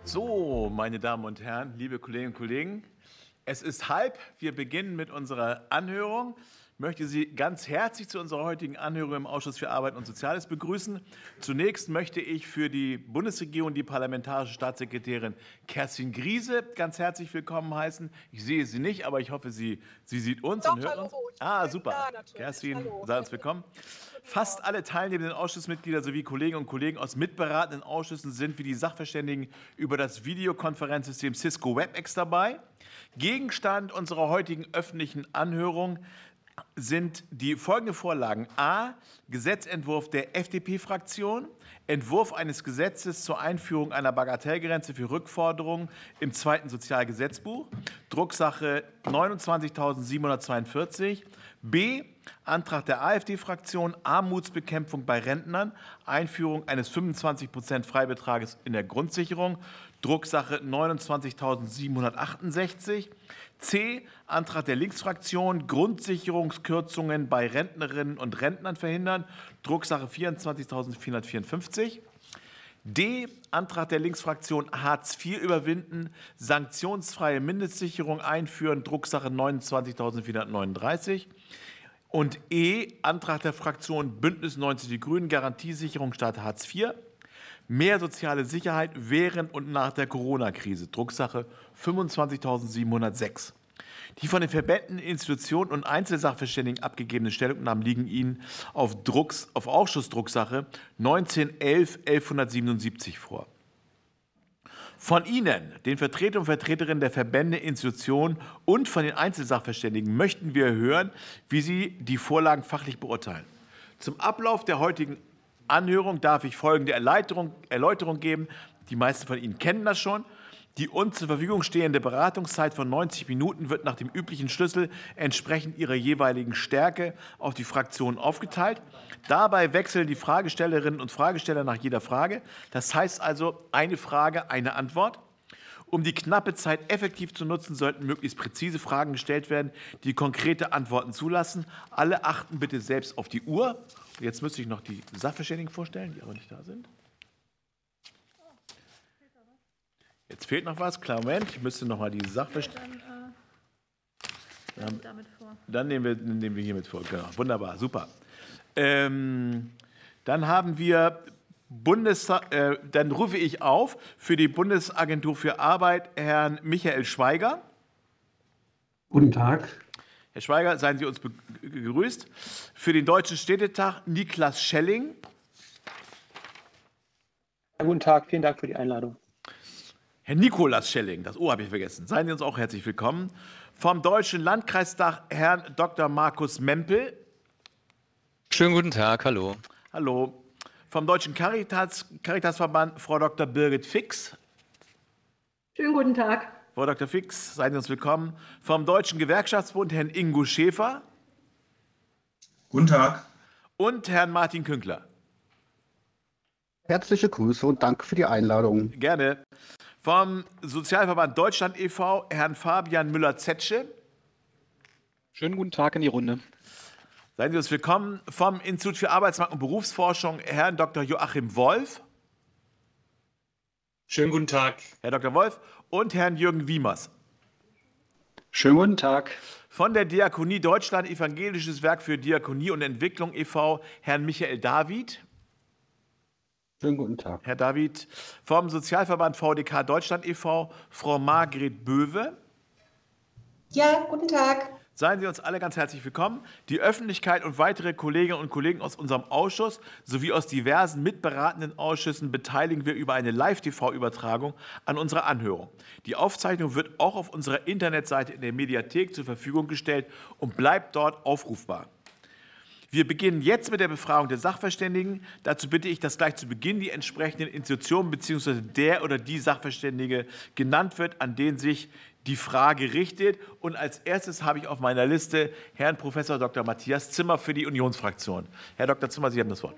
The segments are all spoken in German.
So, meine Damen und Herren, liebe Kolleginnen und Kollegen, es ist halb. Wir beginnen mit unserer Anhörung. Ich möchte Sie ganz herzlich zu unserer heutigen Anhörung im Ausschuss für Arbeit und Soziales begrüßen. Zunächst möchte ich für die Bundesregierung die parlamentarische Staatssekretärin Kerstin Griese ganz herzlich willkommen heißen. Ich sehe sie nicht, aber ich hoffe, sie sieht uns Doch, und hört hallo. uns. Super. Ja, natürlich. Kerstin, Hallo. sei uns willkommen. Fast alle teilnehmenden Ausschussmitglieder sowie Kolleginnen und Kollegen aus mitberatenden Ausschüssen sind wie die Sachverständigen über das Videokonferenzsystem Cisco WebEx dabei. Gegenstand unserer heutigen öffentlichen Anhörung sind die folgenden Vorlagen. A. Gesetzentwurf der FDP-Fraktion, Entwurf eines Gesetzes zur Einführung einer Bagatellgrenze für Rückforderungen im zweiten Sozialgesetzbuch, Drucksache 29.742. B. Antrag der AfD-Fraktion, Armutsbekämpfung bei Rentnern, Einführung eines 25% Freibetrages in der Grundsicherung, Drucksache 29.768. C. Antrag der Linksfraktion, Grundsicherungskürzungen bei Rentnerinnen und Rentnern verhindern, Drucksache 24.454. D. Antrag der Linksfraktion, Hartz IV überwinden, sanktionsfreie Mindestsicherung einführen, Drucksache 29.439. Und E. Antrag der Fraktion Bündnis 90 Die Grünen, Garantiesicherung statt Hartz IV, mehr soziale Sicherheit während und nach der Corona-Krise, Drucksache 25.706. Die von den Verbänden, Institutionen und Einzelsachverständigen abgegebenen Stellungnahmen liegen Ihnen auf Ausschussdrucksache 19.11.1177 vor. Von Ihnen, den Vertretern und Vertreterinnen der Verbände, Institutionen und von den Einzelsachverständigen möchten wir hören, wie Sie die Vorlagen fachlich beurteilen. Zum Ablauf der heutigen Anhörung darf ich folgende Erläuterung geben. Die meisten von Ihnen kennen das schon. Die uns zur Verfügung stehende Beratungszeit von 90 Minuten wird nach dem üblichen Schlüssel entsprechend ihrer jeweiligen Stärke auf die Fraktionen aufgeteilt. Dabei wechseln die Fragestellerinnen und Fragesteller nach jeder Frage. Das heißt also eine Frage, eine Antwort. Um die knappe Zeit effektiv zu nutzen, sollten möglichst präzise Fragen gestellt werden, die konkrete Antworten zulassen. Alle achten bitte selbst auf die Uhr. Jetzt müsste ich noch die Sachverständigen vorstellen, die aber nicht da sind. Jetzt fehlt noch was. Klar, Moment. Ich müsste noch mal die Sachverständigen. Dann nehmen wir hiermit vor. Genau. Wunderbar, super. Dann haben wir dann rufe ich auf für die Bundesagentur für Arbeit Herrn Michael Schweiger. Guten Tag. Herr Schweiger, seien Sie uns begrüßt. Für den Deutschen Städtetag Niklas Schelling. Ja, guten Tag, vielen Dank für die Einladung. Herr Nikolaus Schelling, das O habe ich vergessen. Seien Sie uns auch herzlich willkommen. Vom Deutschen Landkreistag Herrn Dr. Markus Mempel. Schönen guten Tag, hallo. Hallo. Vom Deutschen Caritasverband Frau Dr. Birgit Fix. Schönen guten Tag. Frau Dr. Fix, seien Sie uns willkommen. Vom Deutschen Gewerkschaftsbund Herrn Ingo Schäfer. Guten Tag. Und Herrn Martin Künkler. Herzliche Grüße und danke für die Einladung. Gerne. Vom Sozialverband Deutschland e.V. Herrn Fabian Müller-Zetsche. Schönen guten Tag in die Runde. Seien Sie uns willkommen. Vom Institut für Arbeitsmarkt- und Berufsforschung Herrn Dr. Joachim Wolf. Schönen guten Tag. Herr Dr. Wolf und Herrn Jürgen Wiemers. Schönen guten Tag. Von der Diakonie Deutschland Evangelisches Werk für Diakonie und Entwicklung e.V. Herrn Michael David. Schönen guten Tag. Herr David. Vom Sozialverband VDK Deutschland e.V. Frau Margret Böwe. Ja, guten Tag. Seien Sie uns alle ganz herzlich willkommen. Die Öffentlichkeit und weitere Kolleginnen und Kollegen aus unserem Ausschuss sowie aus diversen mitberatenden Ausschüssen beteiligen wir über eine Live-TV-Übertragung an unserer Anhörung. Die Aufzeichnung wird auch auf unserer Internetseite in der Mediathek zur Verfügung gestellt und bleibt dort aufrufbar. Wir beginnen jetzt mit der Befragung der Sachverständigen. Dazu bitte ich, dass gleich zu Beginn die entsprechenden Institutionen bzw. der oder die Sachverständige genannt wird, an den sich die Frage richtet. Und als erstes habe ich auf meiner Liste Herrn Prof. Dr. Matthias Zimmer für die Unionsfraktion. Herr Dr. Zimmer, Sie haben das Wort.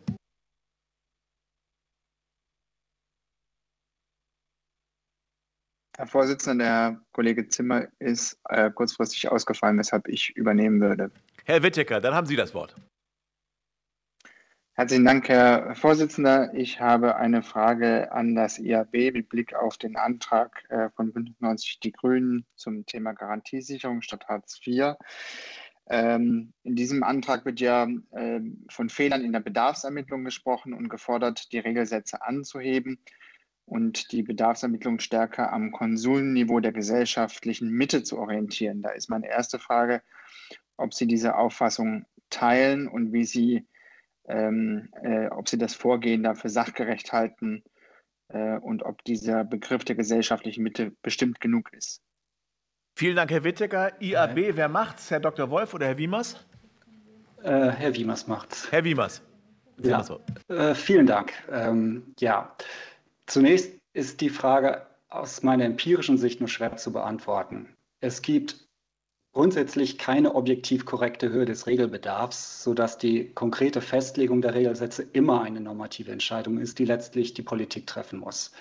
Herr Vorsitzender, der Kollege Zimmer ist kurzfristig ausgefallen, weshalb ich übernehmen würde. Herr Wittecker, dann haben Sie das Wort. Herzlichen Dank, Herr Vorsitzender. Ich habe eine Frage an das IAB mit Blick auf den Antrag von Bündnis 90 Die Grünen zum Thema Garantiesicherung statt Hartz IV. In diesem Antrag wird ja von Fehlern in der Bedarfsermittlung gesprochen und gefordert, die Regelsätze anzuheben und die Bedarfsermittlung stärker am Konsumniveau der gesellschaftlichen Mitte zu orientieren. Da ist meine erste Frage, ob Sie diese Auffassung teilen und wie Sie ob Sie das Vorgehen dafür sachgerecht halten und ob dieser Begriff der gesellschaftlichen Mitte bestimmt genug ist. Vielen Dank, Herr Wittecker. IAB, wer macht's? Herr Dr. Wolf oder Herr Wiemers? Herr Wiemers macht's. Herr Wiemers. Ja. Vielen Dank. Ja, zunächst ist die Frage aus meiner empirischen Sicht nur schwer zu beantworten. Es gibt grundsätzlich keine objektiv korrekte Höhe des Regelbedarfs, sodass die konkrete Festlegung der Regelsätze immer eine normative Entscheidung ist, die letztlich die Politik treffen muss.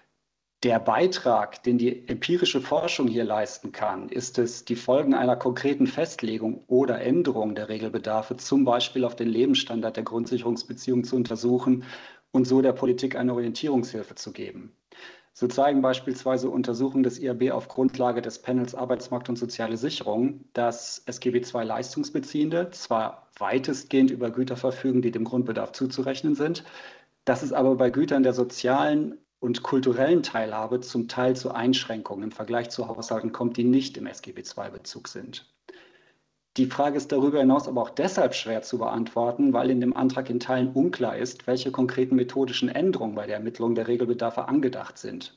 Der Beitrag, den die empirische Forschung hier leisten kann, ist es, die Folgen einer konkreten Festlegung oder Änderung der Regelbedarfe, zum Beispiel auf den Lebensstandard der Grundsicherungsbeziehung, zu untersuchen und so der Politik eine Orientierungshilfe zu geben. So zeigen beispielsweise Untersuchungen des IAB auf Grundlage des Panels Arbeitsmarkt und soziale Sicherung, dass SGB II Leistungsbeziehende zwar weitestgehend über Güter verfügen, die dem Grundbedarf zuzurechnen sind, dass es aber bei Gütern der sozialen und kulturellen Teilhabe zum Teil zu Einschränkungen im Vergleich zu Haushalten kommt, die nicht im SGB II Bezug sind. Die Frage ist darüber hinaus aber auch deshalb schwer zu beantworten, weil in dem Antrag in Teilen unklar ist, welche konkreten methodischen Änderungen bei der Ermittlung der Regelbedarfe angedacht sind.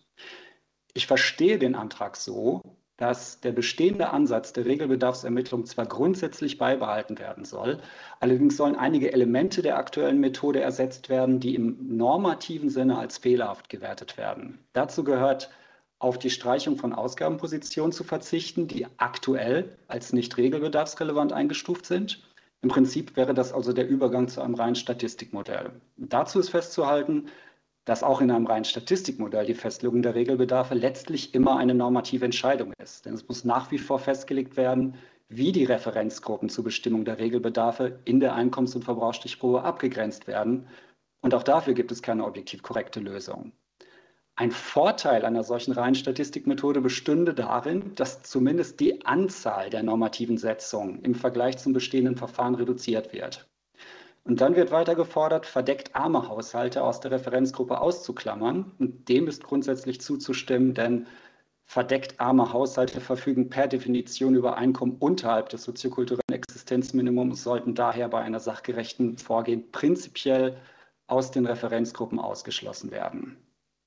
Ich verstehe den Antrag so, dass der bestehende Ansatz der Regelbedarfsermittlung zwar grundsätzlich beibehalten werden soll, allerdings sollen einige Elemente der aktuellen Methode ersetzt werden, die im normativen Sinne als fehlerhaft gewertet werden. Dazu gehört, auf die Streichung von Ausgabenpositionen zu verzichten, die aktuell als nicht regelbedarfsrelevant eingestuft sind. Im Prinzip wäre das also der Übergang zu einem reinen Statistikmodell. Dazu ist festzuhalten, dass auch in einem reinen Statistikmodell die Festlegung der Regelbedarfe letztlich immer eine normative Entscheidung ist. Denn es muss nach wie vor festgelegt werden, wie die Referenzgruppen zur Bestimmung der Regelbedarfe in der Einkommens- und Verbrauchsstichprobe abgegrenzt werden. Und auch dafür gibt es keine objektiv korrekte Lösung. Ein Vorteil einer solchen reinen Statistikmethode bestünde darin, dass zumindest die Anzahl der normativen Setzungen im Vergleich zum bestehenden Verfahren reduziert wird. Und dann wird weiter gefordert, verdeckt arme Haushalte aus der Referenzgruppe auszuklammern. Und dem ist grundsätzlich zuzustimmen, denn verdeckt arme Haushalte verfügen per Definition über Einkommen unterhalb des soziokulturellen Existenzminimums, sollten daher bei einer sachgerechten Vorgehen prinzipiell aus den Referenzgruppen ausgeschlossen werden.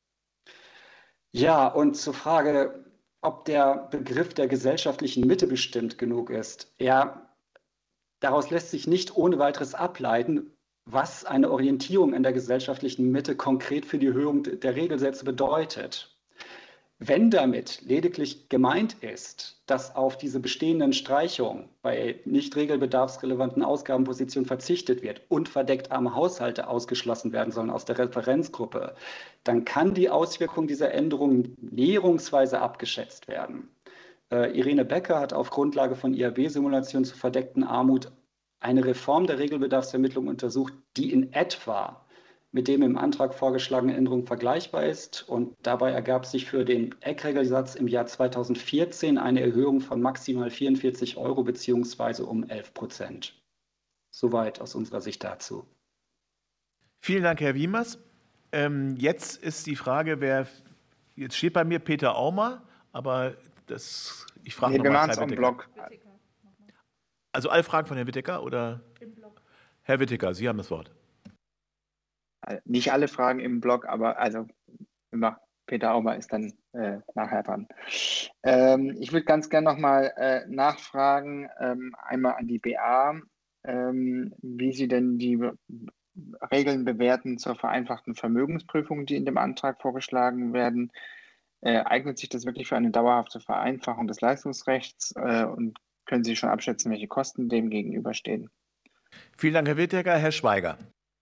Ja, und zur Frage, ob der Begriff der gesellschaftlichen Mitte bestimmt genug ist. Ja, daraus lässt sich nicht ohne weiteres ableiten, was eine Orientierung an der gesellschaftlichen Mitte konkret für die Erhöhung der Regelsätze bedeutet. Wenn damit lediglich gemeint ist, dass auf diese bestehenden Streichungen bei nicht regelbedarfsrelevanten Ausgabenpositionen verzichtet wird und verdeckt arme Haushalte ausgeschlossen werden sollen aus der Referenzgruppe, dann kann die Auswirkung dieser Änderung näherungsweise abgeschätzt werden. Irene Becker hat auf Grundlage von IAB-Simulationen zur verdeckten Armut eine Reform der Regelbedarfsermittlung untersucht, die in etwa mit dem im Antrag vorgeschlagenen Änderungen vergleichbar ist. Und dabei ergab sich für den Eckregelsatz im Jahr 2014 eine Erhöhung von maximal 44 € beziehungsweise um 11%. Soweit aus unserer Sicht dazu. Vielen Dank, Herr Wiemers. Jetzt ist die Frage, jetzt steht bei mir Peter Aumer, aber ich frage wir nochmal. machen es am Block. Also alle Fragen von Herrn Wittecker oder? Im Block. Herr Wittecker, Sie haben das Wort. Nicht alle Fragen im Blog, aber also Peter Aumer ist dann nachher dran. Ich würde ganz gerne nochmal nachfragen, einmal an die BA, wie Sie denn die Regeln bewerten zur vereinfachten Vermögensprüfung, die in dem Antrag vorgeschlagen werden. Eignet sich das wirklich für eine dauerhafte Vereinfachung des Leistungsrechts und können Sie schon abschätzen, welche Kosten dem gegenüberstehen? Vielen Dank, Herr Wittecker. Herr Schweiger.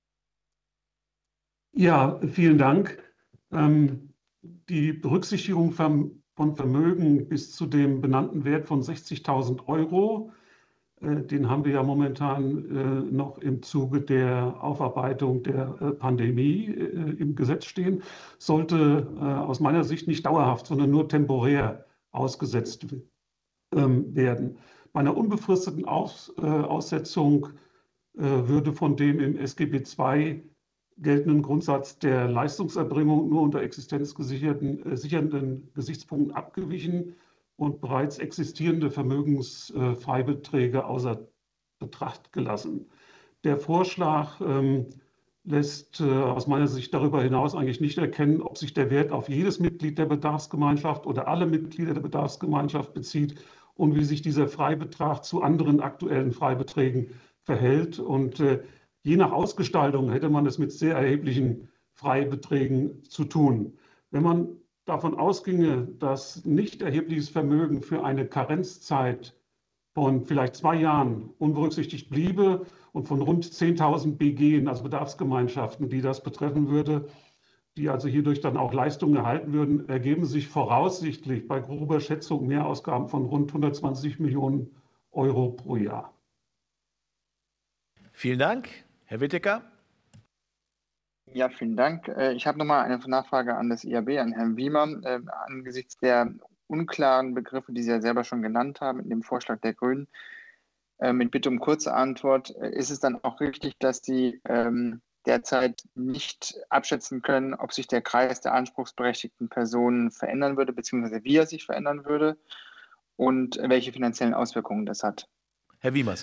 Ja, vielen Dank. Die Berücksichtigung von Vermögen bis zu dem benannten Wert von 60.000 € Den haben wir ja momentan noch im Zuge der Aufarbeitung der Pandemie im Gesetz stehen, sollte aus meiner Sicht nicht dauerhaft, sondern nur temporär ausgesetzt werden. Bei einer unbefristeten Aussetzung würde von dem im SGB II geltenden Grundsatz der Leistungserbringung nur unter existenzsichernden Gesichtspunkten abgewichen und bereits existierende Vermögensfreibeträge außer Betracht gelassen. Der Vorschlag lässt aus meiner Sicht darüber hinaus eigentlich nicht erkennen, ob sich der Wert auf jedes Mitglied der Bedarfsgemeinschaft oder alle Mitglieder der Bedarfsgemeinschaft bezieht und wie sich dieser Freibetrag zu anderen aktuellen Freibeträgen verhält. Und je nach Ausgestaltung hätte man es mit sehr erheblichen Freibeträgen zu tun. Wenn man davon ausginge, dass nicht erhebliches Vermögen für eine Karenzzeit von vielleicht 2 Jahren unberücksichtigt bliebe und von rund 10.000 BG, also Bedarfsgemeinschaften, die das betreffen würde, die also hierdurch dann auch Leistungen erhalten würden, ergeben sich voraussichtlich bei grober Schätzung Mehrausgaben von rund 120 Millionen Euro pro Jahr. Vielen Dank. Herr Wittecker? Ja, vielen Dank. Ich habe nochmal eine Nachfrage an das IAB, an Herrn Wiemer. Angesichts der unklaren Begriffe, die Sie ja selber schon genannt haben, in dem Vorschlag der Grünen, mit Bitte um kurze Antwort, ist es dann auch richtig, dass Sie derzeit nicht abschätzen können, ob sich der Kreis der anspruchsberechtigten Personen verändern würde, beziehungsweise wie er sich verändern würde und welche finanziellen Auswirkungen das hat? Herr Wiemers.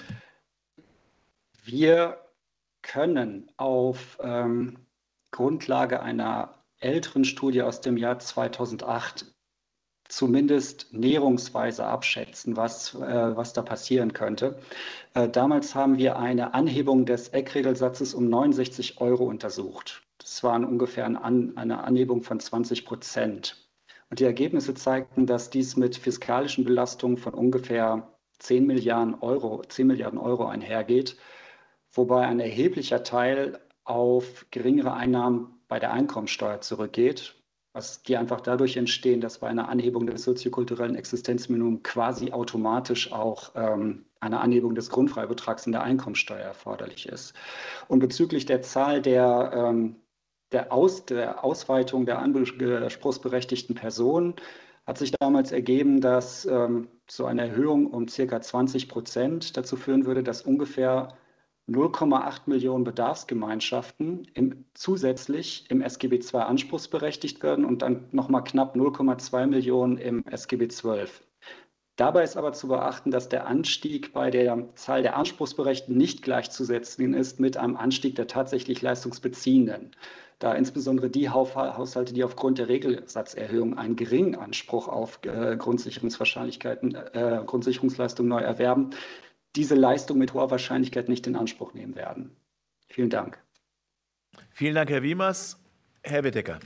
Wir können auf Grundlage einer älteren Studie aus dem Jahr 2008 zumindest näherungsweise abschätzen, was da passieren könnte. Damals haben wir eine Anhebung des Eckregelsatzes um 69 Euro untersucht. Das war ungefähr eine Anhebung von 20%. Und die Ergebnisse zeigten, dass dies mit fiskalischen Belastungen von ungefähr 10 Milliarden Euro einhergeht, wobei ein erheblicher Teil auf geringere Einnahmen bei der Einkommensteuer zurückgeht, die einfach dadurch entstehen, dass bei einer Anhebung des soziokulturellen Existenzminimums quasi automatisch auch eine Anhebung des Grundfreibetrags in der Einkommensteuer erforderlich ist. Und bezüglich der Zahl der Ausweitung der anspruchsberechtigten Personen hat sich damals ergeben, dass so eine Erhöhung um ca. 20% dazu führen würde, dass ungefähr 0,8 Millionen Bedarfsgemeinschaften zusätzlich im SGB II anspruchsberechtigt werden und dann nochmal knapp 0,2 Millionen im SGB XII. Dabei ist aber zu beachten, dass der Anstieg bei der Zahl der Anspruchsberechtigten nicht gleichzusetzen ist mit einem Anstieg der tatsächlich Leistungsbeziehenden, da insbesondere die Haushalte, die aufgrund der Regelsatzerhöhung einen geringen Anspruch auf Grundsicherungsleistung neu erwerben, diese Leistung mit hoher Wahrscheinlichkeit nicht in Anspruch nehmen werden. Vielen Dank. Vielen Dank, Herr Wiemers. Herr Wittecker.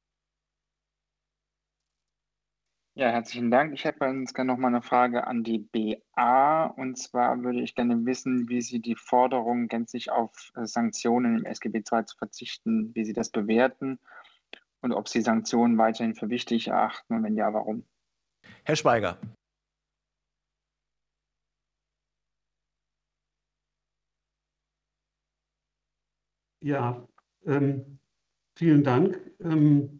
Ja, herzlichen Dank. Ich habe ganz gerne noch mal eine Frage an die BA. Und zwar würde ich gerne wissen, wie Sie die Forderung, gänzlich auf Sanktionen im SGB II zu verzichten, wie Sie das bewerten und ob Sie Sanktionen weiterhin für wichtig erachten und wenn ja, warum? Herr Schweiger. Ja, vielen Dank. Im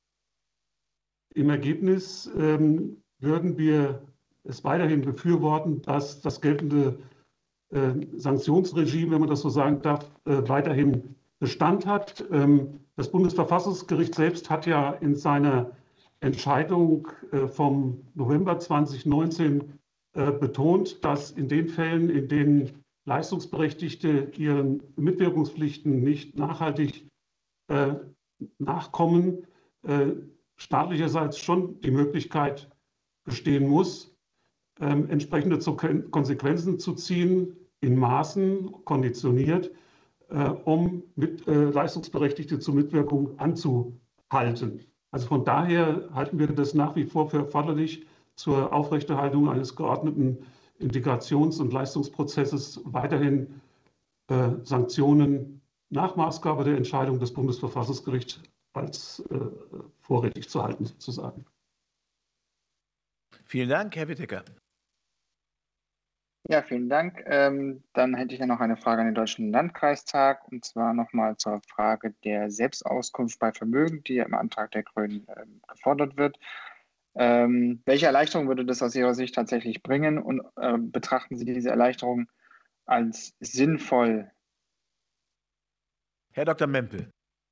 Ergebnis würden wir es weiterhin befürworten, dass das geltende Sanktionsregime, wenn man das so sagen darf, weiterhin Bestand hat. Das Bundesverfassungsgericht selbst hat ja in seiner Entscheidung vom November 2019 betont, dass in den Fällen, in denen Leistungsberechtigte ihren Mitwirkungspflichten nicht nachhaltig nachkommen, staatlicherseits schon die Möglichkeit bestehen muss, entsprechende Konsequenzen zu ziehen, in Maßen konditioniert, um Leistungsberechtigte zur Mitwirkung anzuhalten. Also von daher halten wir das nach wie vor für erforderlich, zur Aufrechterhaltung eines geordneten Integrations- und Leistungsprozesses weiterhin Sanktionen nach Maßgabe der Entscheidung des Bundesverfassungsgerichts als vorrätig zu halten, sozusagen. Vielen Dank, Herr Wittecker. Ja, vielen Dank. Dann hätte ich ja noch eine Frage an den Deutschen Landkreistag, und zwar nochmal zur Frage der Selbstauskunft bei Vermögen, die ja im Antrag der Grünen gefordert wird. Welche Erleichterung würde das aus Ihrer Sicht tatsächlich bringen, und betrachten Sie diese Erleichterung als sinnvoll? Herr Dr. Mempel.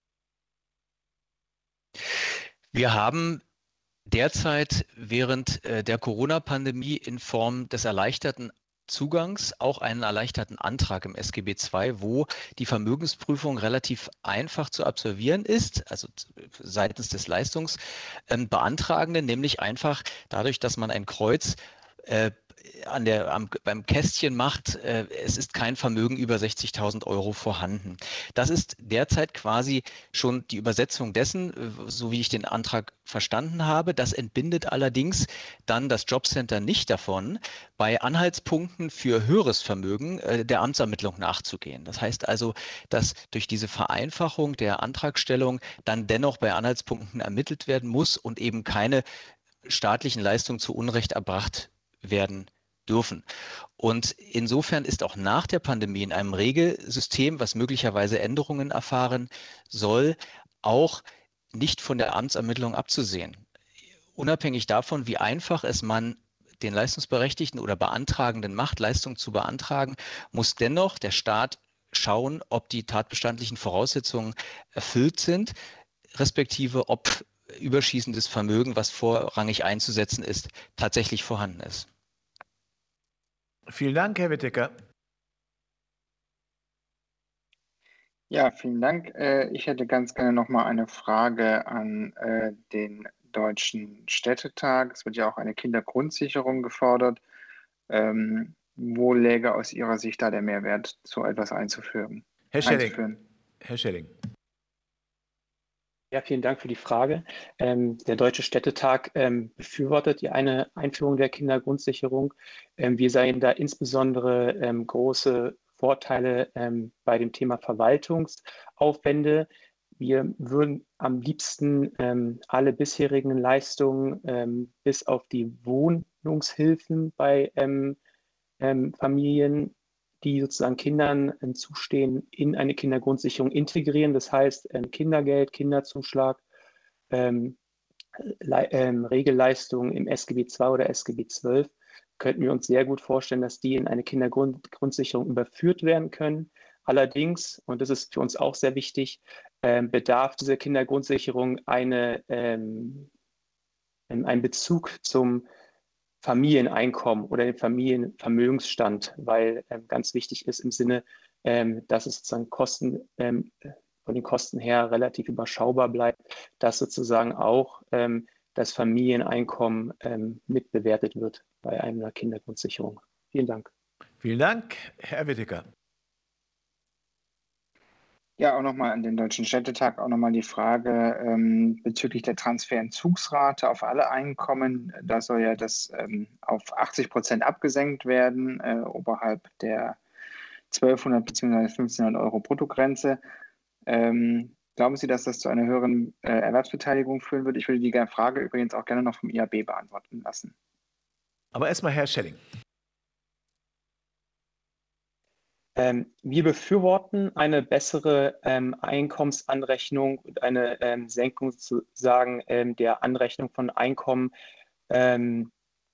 Wir haben derzeit während der Corona-Pandemie in Form des erleichterten Zugangs auch einen erleichterten Antrag im SGB II, wo die Vermögensprüfung relativ einfach zu absolvieren ist, also seitens des Leistungsbeantragenden, nämlich einfach dadurch, dass man ein Kreuz beim Kästchen macht, es ist kein Vermögen über 60.000 Euro vorhanden. Das ist derzeit quasi schon die Übersetzung dessen, so wie ich den Antrag verstanden habe. Das entbindet allerdings dann das Jobcenter nicht davon, bei Anhaltspunkten für höheres Vermögen der Amtsermittlung nachzugehen. Das heißt also, dass durch diese Vereinfachung der Antragstellung dann dennoch bei Anhaltspunkten ermittelt werden muss und eben keine staatlichen Leistungen zu Unrecht erbracht werden dürfen. Und insofern ist auch nach der Pandemie in einem Regelsystem, was möglicherweise Änderungen erfahren soll, auch nicht von der Amtsermittlung abzusehen. Unabhängig davon, wie einfach es man den Leistungsberechtigten oder Beantragenden macht, Leistung zu beantragen, muss dennoch der Staat schauen, ob die tatbestandlichen Voraussetzungen erfüllt sind, respektive ob überschießendes Vermögen, was vorrangig einzusetzen ist, tatsächlich vorhanden ist. Vielen Dank, Herr Wittecker. Ja, vielen Dank. Ich hätte ganz gerne nochmal eine Frage an den Deutschen Städtetag. Es wird ja auch eine Kindergrundsicherung gefordert. Wo läge aus Ihrer Sicht da der Mehrwert, so etwas einzuführen? Herr Schelling. Herr Schelling. Ja, vielen Dank für die Frage. Der Deutsche Städtetag befürwortet die eine Einführung der Kindergrundsicherung. Wir sehen da insbesondere große Vorteile bei dem Thema Verwaltungsaufwände. Wir würden am liebsten alle bisherigen Leistungen bis auf die Wohnungshilfen bei Familien, die sozusagen Kindern zustehen, in eine Kindergrundsicherung integrieren. Das heißt, Kindergeld, Kinderzuschlag, Regelleistungen im SGB II oder SGB XII, könnten wir uns sehr gut vorstellen, dass die in eine Kindergrundsicherung überführt werden können. Allerdings, und das ist für uns auch sehr wichtig, bedarf diese Kindergrundsicherung einen Bezug zum Familieneinkommen oder den Familienvermögensstand, weil ganz wichtig ist im Sinne, dass es sozusagen von den Kosten her relativ überschaubar bleibt, dass sozusagen auch das Familieneinkommen mitbewertet wird bei einer Kindergrundsicherung. Vielen Dank. Vielen Dank, Herr Wittecker. Ja, auch nochmal an den Deutschen Städtetag auch nochmal die Frage bezüglich der Transferentzugsrate auf alle Einkommen. Da soll ja das auf 80% abgesenkt werden, oberhalb der 1200 bzw. 1500 Euro Bruttogrenze. Glauben Sie, dass das zu einer höheren Erwerbsbeteiligung führen wird? Ich würde die Frage übrigens auch gerne noch vom IAB beantworten lassen. Aber erstmal Herr Schelling. Wir befürworten eine bessere Einkommensanrechnung und eine Senkung sozusagen der Anrechnung von Einkommen im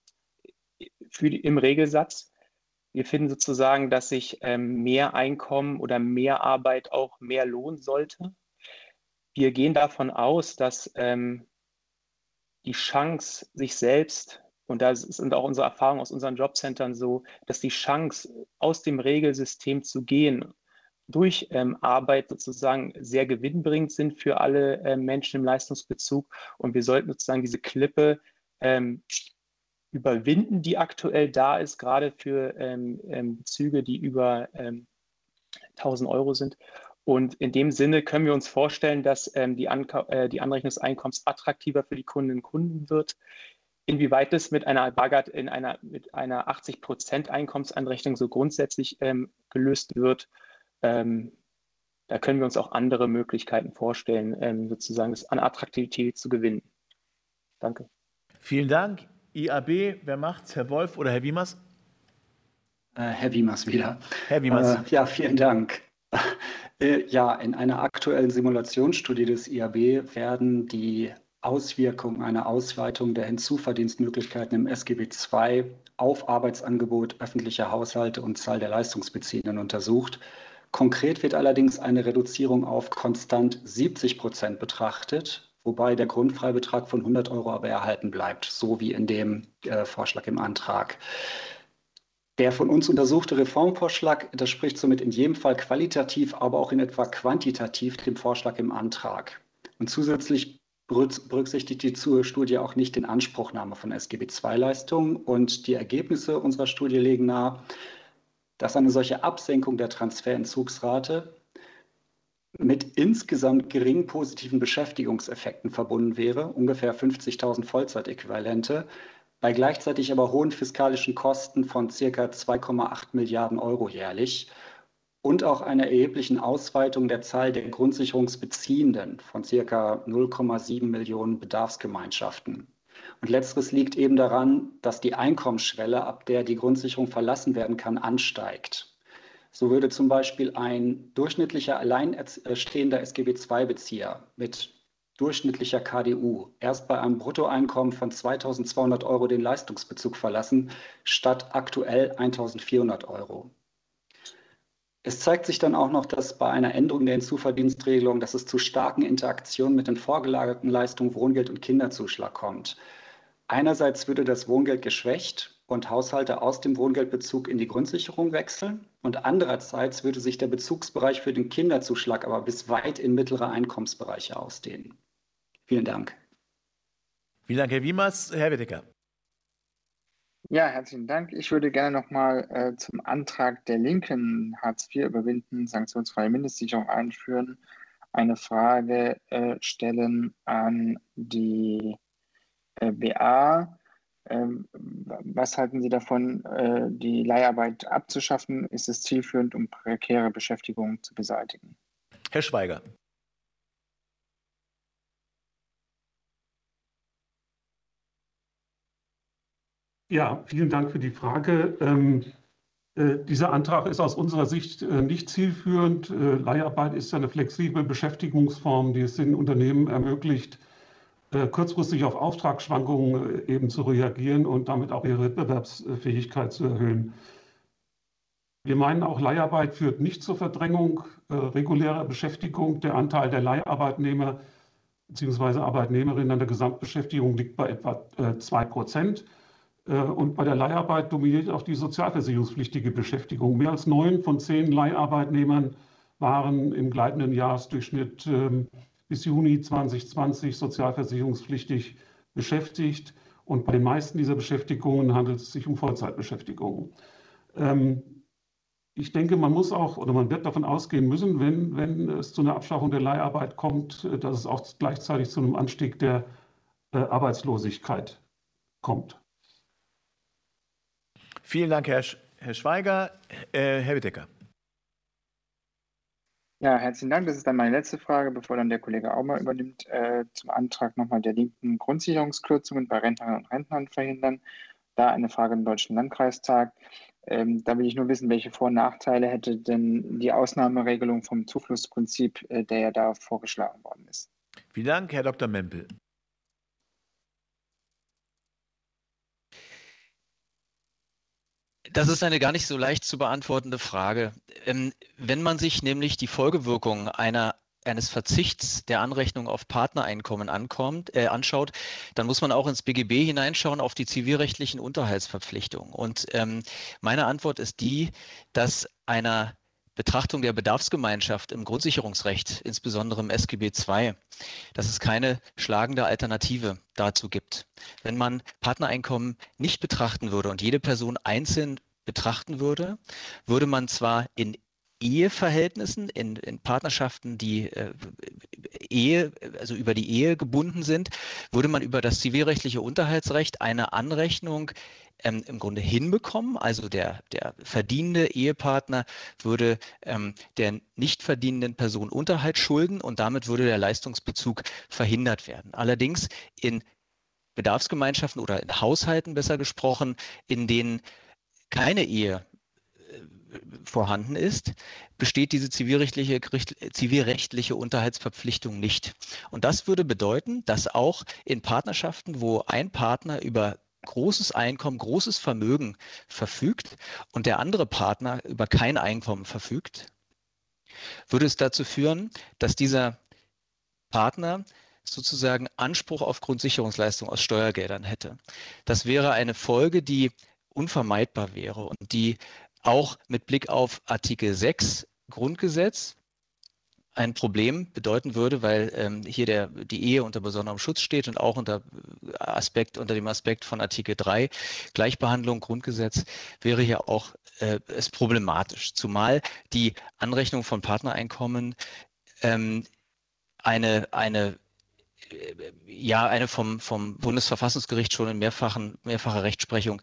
Regelsatz. Wir finden sozusagen, dass sich mehr Einkommen oder mehr Arbeit auch mehr lohnen sollte. Wir gehen davon aus, dass die Chance, sich selbst, und das sind auch unsere Erfahrungen aus unseren Jobcentern so, dass die Chance, aus dem Regelsystem zu gehen, durch Arbeit sozusagen sehr gewinnbringend sind für alle Menschen im Leistungsbezug. Und wir sollten sozusagen diese Klippe überwinden, die aktuell da ist, gerade für Bezüge, die über 1.000 Euro sind. Und in dem Sinne können wir uns vorstellen, dass die Anrechnung des Einkommens attraktiver für die Kundinnen und Kunden wird. Inwieweit das mit einer 80% Einkommensanrechnung so grundsätzlich gelöst wird, da können wir uns auch andere Möglichkeiten vorstellen, sozusagen das an Attraktivität zu gewinnen. Danke. Vielen Dank. IAB, wer macht's? Herr Wolf oder Herr Wiemers? Herr Wiemers wieder. Herr Wiemers. Ja, vielen Dank. Ja, in einer aktuellen Simulationsstudie des IAB werden die Auswirkungen einer Ausweitung der Hinzuverdienstmöglichkeiten im SGB II auf Arbeitsangebot öffentlicher Haushalte und Zahl der Leistungsbeziehenden untersucht. Konkret wird allerdings eine Reduzierung auf konstant 70% betrachtet, wobei der Grundfreibetrag von 100 € aber erhalten bleibt, so wie in dem Vorschlag im Antrag. Der von uns untersuchte Reformvorschlag, das spricht somit in jedem Fall qualitativ, aber auch in etwa quantitativ dem Vorschlag im Antrag. Und zusätzlich berücksichtigt die Studie auch nicht den Anspruchnahme von SGB II-Leistungen. Und die Ergebnisse unserer Studie legen nahe, dass eine solche Absenkung der Transferentzugsrate mit insgesamt geringen positiven Beschäftigungseffekten verbunden wäre, ungefähr 50.000 Vollzeitäquivalente, bei gleichzeitig aber hohen fiskalischen Kosten von ca. 2,8 Milliarden € jährlich und auch einer erheblichen Ausweitung der Zahl der Grundsicherungsbeziehenden von ca. 0,7 Millionen Bedarfsgemeinschaften. Und letzteres liegt eben daran, dass die Einkommensschwelle, ab der die Grundsicherung verlassen werden kann, ansteigt. So würde zum Beispiel ein durchschnittlicher alleinstehender SGB-II-Bezieher mit durchschnittlicher KDU erst bei einem Bruttoeinkommen von 2.200 € den Leistungsbezug verlassen, statt aktuell 1.400 €. Es zeigt sich dann auch noch, dass bei einer Änderung der Hinzuverdienstregelung, dass es zu starken Interaktionen mit den vorgelagerten Leistungen Wohngeld und Kinderzuschlag kommt. Einerseits würde das Wohngeld geschwächt und Haushalte aus dem Wohngeldbezug in die Grundsicherung wechseln und andererseits würde sich der Bezugsbereich für den Kinderzuschlag aber bis weit in mittlere Einkommensbereiche ausdehnen. Vielen Dank. Vielen Dank, Herr Wiemers. Herr Whittaker. Ja, herzlichen Dank. Ich würde gerne nochmal zum Antrag der Linken, Hartz IV überwinden, sanktionsfreie Mindestsicherung einführen, eine Frage stellen an die BA. Was halten Sie davon, die Leiharbeit abzuschaffen? Ist es zielführend, um prekäre Beschäftigung zu beseitigen? Herr Schweiger. Ja, vielen Dank für die Frage. Dieser Antrag ist aus unserer Sicht nicht zielführend. Leiharbeit ist eine flexible Beschäftigungsform, die es den Unternehmen ermöglicht, kurzfristig auf Auftragsschwankungen eben zu reagieren und damit auch ihre Wettbewerbsfähigkeit zu erhöhen. Wir meinen auch, Leiharbeit führt nicht zur Verdrängung regulärer Beschäftigung. Der Anteil der Leiharbeitnehmer bzw. Arbeitnehmerinnen an der Gesamtbeschäftigung liegt bei etwa 2%. Und bei der Leiharbeit dominiert auch die sozialversicherungspflichtige Beschäftigung. Mehr als 9 von 10 Leiharbeitnehmern waren im gleitenden Jahresdurchschnitt bis Juni 2020 sozialversicherungspflichtig beschäftigt. Und bei den meisten dieser Beschäftigungen handelt es sich um Vollzeitbeschäftigungen. Ich denke, man muss auch oder man wird davon ausgehen müssen, wenn es zu einer Abschaffung der Leiharbeit kommt, dass es auch gleichzeitig zu einem Anstieg der Arbeitslosigkeit kommt. Vielen Dank, Herr Schweiger. Herr Whittaker. Ja, herzlichen Dank. Das ist dann meine letzte Frage, bevor dann der Kollege Aumer übernimmt. Zum Antrag nochmal der Linken, Grundsicherungskürzungen bei Rentnerinnen und Rentnern verhindern. Da eine Frage im Deutschen Landkreistag. Da will ich nur wissen, welche Vor- und Nachteile hätte denn die Ausnahmeregelung vom Zuflussprinzip, der ja da vorgeschlagen worden ist. Vielen Dank, Herr Dr. Mempel. Das ist eine gar nicht so leicht zu beantwortende Frage. Wenn man sich nämlich die Folgewirkungen eines Verzichts der Anrechnung auf Partnereinkommen anschaut, dann muss man auch ins BGB hineinschauen auf die zivilrechtlichen Unterhaltsverpflichtungen. Und meine Antwort ist die, dass einer Betrachtung der Bedarfsgemeinschaft im Grundsicherungsrecht, insbesondere im SGB II, dass es keine schlagende Alternative dazu gibt. Wenn man Partnereinkommen nicht betrachten würde und jede Person einzeln betrachten würde, würde man zwar in Eheverhältnissen, in Partnerschaften, die also über die Ehe gebunden sind, würde man über das zivilrechtliche Unterhaltsrecht eine Anrechnung im Grunde hinbekommen. Also der verdienende Ehepartner würde der nicht verdienenden Person Unterhalt schulden und damit würde der Leistungsbezug verhindert werden. Allerdings in Bedarfsgemeinschaften oder in Haushalten besser gesprochen, in denen keine Ehe vorhanden ist, besteht diese zivilrechtliche Unterhaltsverpflichtung nicht. Und das würde bedeuten, dass auch in Partnerschaften, wo ein Partner über großes Einkommen, großes Vermögen verfügt und der andere Partner über kein Einkommen verfügt, würde es dazu führen, dass dieser Partner sozusagen Anspruch auf Grundsicherungsleistung aus Steuergeldern hätte. Das wäre eine Folge, die unvermeidbar wäre und die auch mit Blick auf Artikel 6 Grundgesetz ein Problem bedeuten würde, weil hier die Ehe unter besonderem Schutz steht und auch unter dem Aspekt von Artikel 3 Gleichbehandlung Grundgesetz wäre hier auch es problematisch, zumal die Anrechnung von Partnereinkommen eine vom Bundesverfassungsgericht schon in mehrfacher Rechtsprechung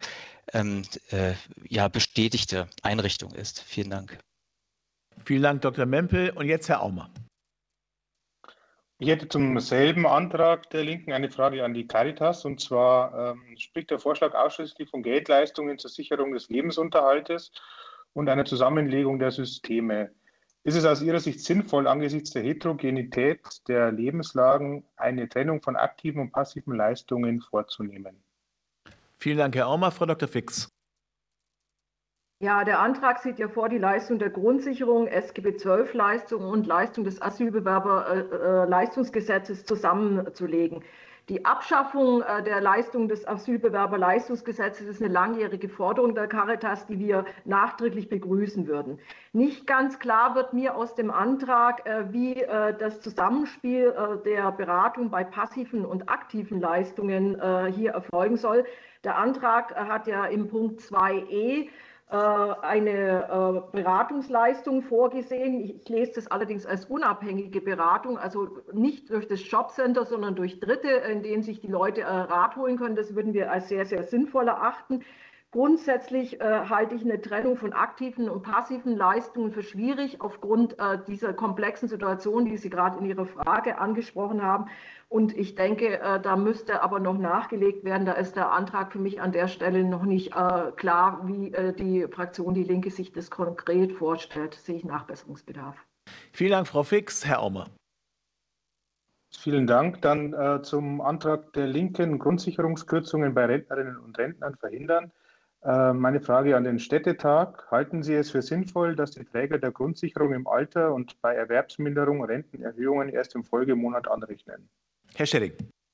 bestätigte Einrichtung ist. Vielen Dank. Vielen Dank, Dr. Mempel. Und jetzt Herr Aumer. Ich hätte zum selben Antrag der Linken eine Frage an die Caritas. Und zwar spricht der Vorschlag ausschließlich von Geldleistungen zur Sicherung des Lebensunterhaltes und einer Zusammenlegung der Systeme. Ist es aus Ihrer Sicht sinnvoll, angesichts der Heterogenität der Lebenslagen eine Trennung von aktiven und passiven Leistungen vorzunehmen? Vielen Dank, Herr Aumer. Frau Dr. Fix. Ja, der Antrag sieht ja vor, die Leistung der Grundsicherung, SGB XII-Leistung und Leistung des Asylbewerberleistungsgesetzes zusammenzulegen. Die Abschaffung der Leistung des Asylbewerberleistungsgesetzes ist eine langjährige Forderung der Caritas, die wir nachdrücklich begrüßen würden. Nicht ganz klar wird mir aus dem Antrag, wie das Zusammenspiel der Beratung bei passiven und aktiven Leistungen hier erfolgen soll. Der Antrag hat ja im Punkt 2e eine Beratungsleistung vorgesehen. Ich lese das allerdings als unabhängige Beratung, also nicht durch das Jobcenter, sondern durch Dritte, in denen sich die Leute Rat holen können. Das würden wir als sehr, sehr sinnvoll erachten. Grundsätzlich halte ich eine Trennung von aktiven und passiven Leistungen für schwierig, aufgrund dieser komplexen Situation, die Sie gerade in Ihrer Frage angesprochen haben. Und ich denke, da müsste aber noch nachgelegt werden. Da ist der Antrag für mich an der Stelle noch nicht klar, wie die Fraktion Die Linke sich das konkret vorstellt. Sehe ich Nachbesserungsbedarf. Vielen Dank, Frau Fix. Herr Aumer. Vielen Dank. Dann zum Antrag der Linken, Grundsicherungskürzungen bei Rentnerinnen und Rentnern verhindern. Meine Frage an den Städtetag. Halten Sie es für sinnvoll, dass die Träger der Grundsicherung im Alter und bei Erwerbsminderung Rentenerhöhungen erst im Folgemonat anrechnen? Herr Schelling.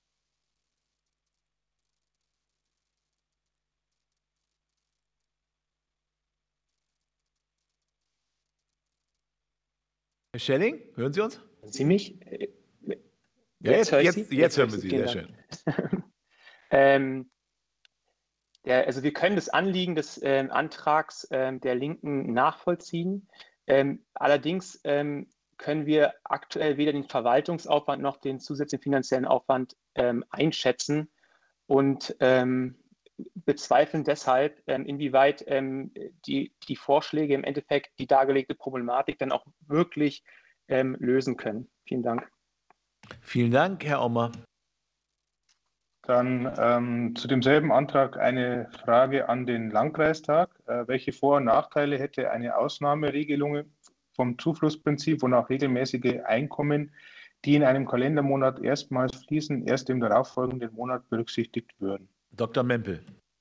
Herr Schelling, hören Sie uns? Hören Sie mich? Jetzt hören wir Sie, sehr schön. Also wir können das Anliegen des Antrags der Linken nachvollziehen. Allerdings können wir aktuell weder den Verwaltungsaufwand noch den zusätzlichen finanziellen Aufwand einschätzen und bezweifeln deshalb, inwieweit die Vorschläge im Endeffekt die dargelegte Problematik dann auch wirklich lösen können. Vielen Dank. Vielen Dank, Herr Aumer. Dann zu demselben Antrag eine Frage an den Landkreistag. Welche Vor- und Nachteile hätte eine Ausnahmeregelung vom Zuflussprinzip, wonach regelmäßige Einkommen, die in einem Kalendermonat erstmals fließen, erst im darauffolgenden Monat berücksichtigt würden? Dr. Mempel.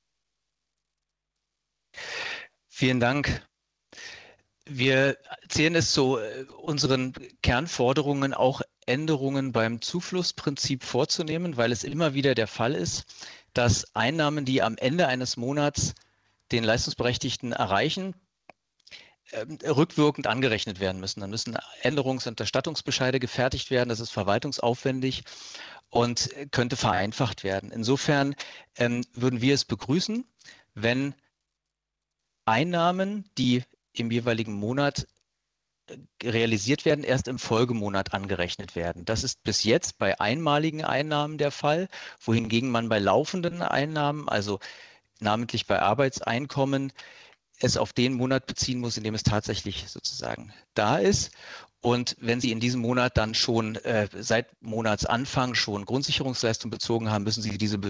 Vielen Dank. Wir zählen es zu unseren Kernforderungen, auch Änderungen beim Zuflussprinzip vorzunehmen, weil es immer wieder der Fall ist, dass Einnahmen, die am Ende eines Monats den Leistungsberechtigten erreichen, rückwirkend angerechnet werden müssen. Dann müssen Änderungs- und Erstattungsbescheide gefertigt werden. Das ist verwaltungsaufwendig und könnte vereinfacht werden. Insofern würden wir es begrüßen, wenn Einnahmen, die im jeweiligen Monat realisiert werden, erst im Folgemonat angerechnet werden. Das ist bis jetzt bei einmaligen Einnahmen der Fall, wohingegen man bei laufenden Einnahmen, also namentlich bei Arbeitseinkommen, es auf den Monat beziehen muss, in dem es tatsächlich sozusagen da ist. Und wenn Sie in diesem Monat dann schon seit Monatsanfang schon Grundsicherungsleistung bezogen haben, müssen Sie diese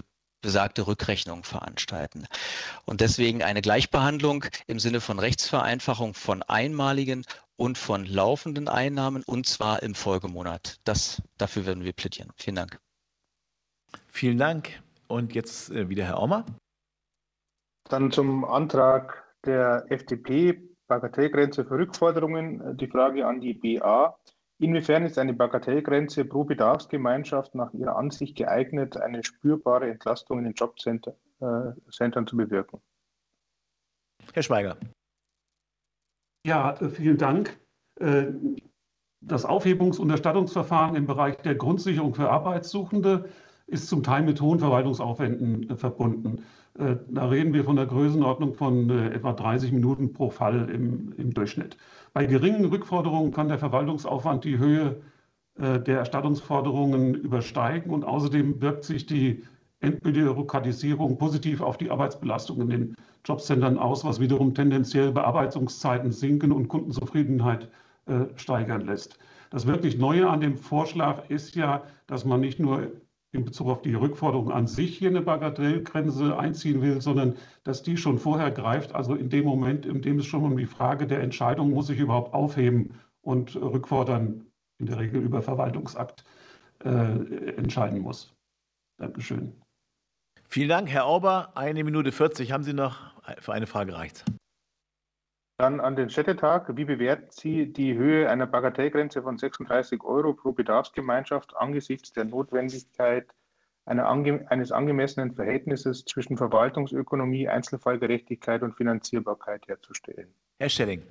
besagte Rückrechnung veranstalten. Und deswegen eine Gleichbehandlung im Sinne von Rechtsvereinfachung von einmaligen und von laufenden Einnahmen, und zwar im Folgemonat. Dafür werden wir plädieren. Vielen Dank. Vielen Dank. Und jetzt wieder Herr Aumer. Dann zum Antrag der FDP, Bagatellgrenze für Rückforderungen, die Frage an die BA. Inwiefern ist eine Bagatellgrenze pro Bedarfsgemeinschaft nach Ihrer Ansicht geeignet, eine spürbare Entlastung in den Jobcentern zu bewirken? Herr Schweiger. Ja, vielen Dank. Das Aufhebungs- und Erstattungsverfahren im Bereich der Grundsicherung für Arbeitssuchende ist zum Teil mit hohen Verwaltungsaufwänden verbunden. Da reden wir von der Größenordnung von etwa 30 Minuten pro Fall im Durchschnitt. Bei geringen Rückforderungen kann der Verwaltungsaufwand die Höhe der Erstattungsforderungen übersteigen und außerdem wirkt sich die endgültige Rückkadisierung positiv auf die Arbeitsbelastung in den Jobcentern aus, was wiederum tendenziell Bearbeitungszeiten sinken und Kundenzufriedenheit steigern lässt. Das wirklich Neue an dem Vorschlag ist ja, dass man nicht nur in Bezug auf die Rückforderung an sich hier eine Bagatellgrenze einziehen will, sondern dass die schon vorher greift, also in dem Moment, in dem es schon um die Frage der Entscheidung, muss ich überhaupt aufheben und rückfordern, in der Regel über Verwaltungsakt entscheiden muss. Dankeschön. Vielen Dank, Herr Auber. 1 Minute 40 haben Sie noch. Für eine Frage reicht's. Dann an den Städtetag. Wie bewerten Sie die Höhe einer Bagatellgrenze von 36 € pro Bedarfsgemeinschaft angesichts der Notwendigkeit eines angemessenen Verhältnisses zwischen Verwaltungsökonomie, Einzelfallgerechtigkeit und Finanzierbarkeit herzustellen? Herr Stelling.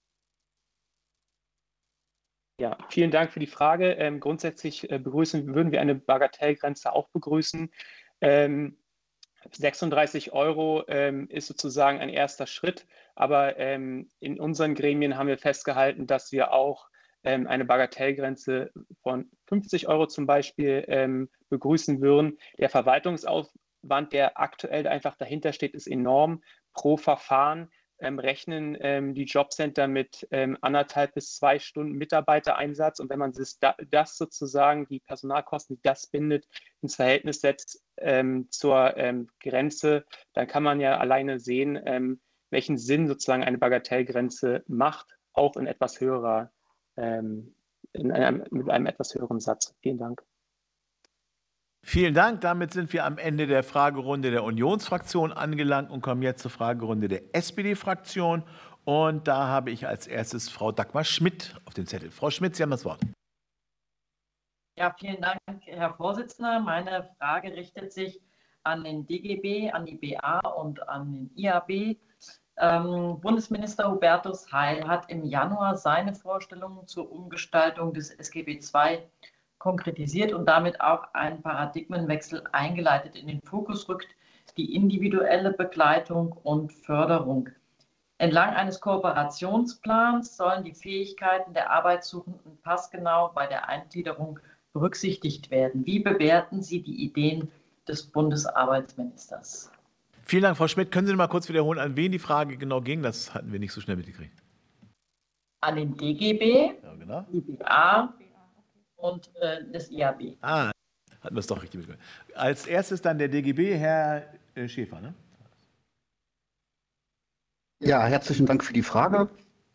Ja, vielen Dank für die Frage. Grundsätzlich würden wir eine Bagatellgrenze auch begrüßen. 36 € ist sozusagen ein erster Schritt, aber in unseren Gremien haben wir festgehalten, dass wir auch eine Bagatellgrenze von 50 € zum Beispiel begrüßen würden. Der Verwaltungsaufwand, der aktuell einfach dahinter steht, ist enorm. Pro Verfahren rechnen die Jobcenter mit 1,5 bis 2 Stunden Mitarbeitereinsatz. Und wenn man das sozusagen, die Personalkosten, die das bindet, ins Verhältnis setzt zur Grenze, dann kann man ja alleine sehen, welchen Sinn sozusagen eine Bagatellgrenze macht, auch in etwas höherer, mit einem etwas höheren Satz. Vielen Dank. Vielen Dank. Damit sind wir am Ende der Fragerunde der Unionsfraktion angelangt und kommen jetzt zur Fragerunde der SPD-Fraktion. Und da habe ich als erstes Frau Dagmar Schmidt auf dem Zettel. Frau Schmidt, Sie haben das Wort. Ja, vielen Dank, Herr Vorsitzender. Meine Frage richtet sich an den DGB, an die BA und an den IAB. Bundesminister Hubertus Heil hat im Januar seine Vorstellungen zur Umgestaltung des SGB II konkretisiert und damit auch einen Paradigmenwechsel eingeleitet. In den Fokus rückt die individuelle Begleitung und Förderung. Entlang eines Kooperationsplans sollen die Fähigkeiten der Arbeitssuchenden passgenau bei der Eingliederung berücksichtigt werden. Wie bewerten Sie die Ideen des Bundesarbeitsministers? Vielen Dank, Frau Schmidt. Können Sie noch mal kurz wiederholen, an wen die Frage genau ging? Das hatten wir nicht so schnell mitgekriegt. An den DGB, ja, genau. Die BA und das IAB. Hatten wir es doch richtig mitgekriegt. Als erstes dann der DGB, Herr Schäfer, ne? Ja, herzlichen Dank für die Frage.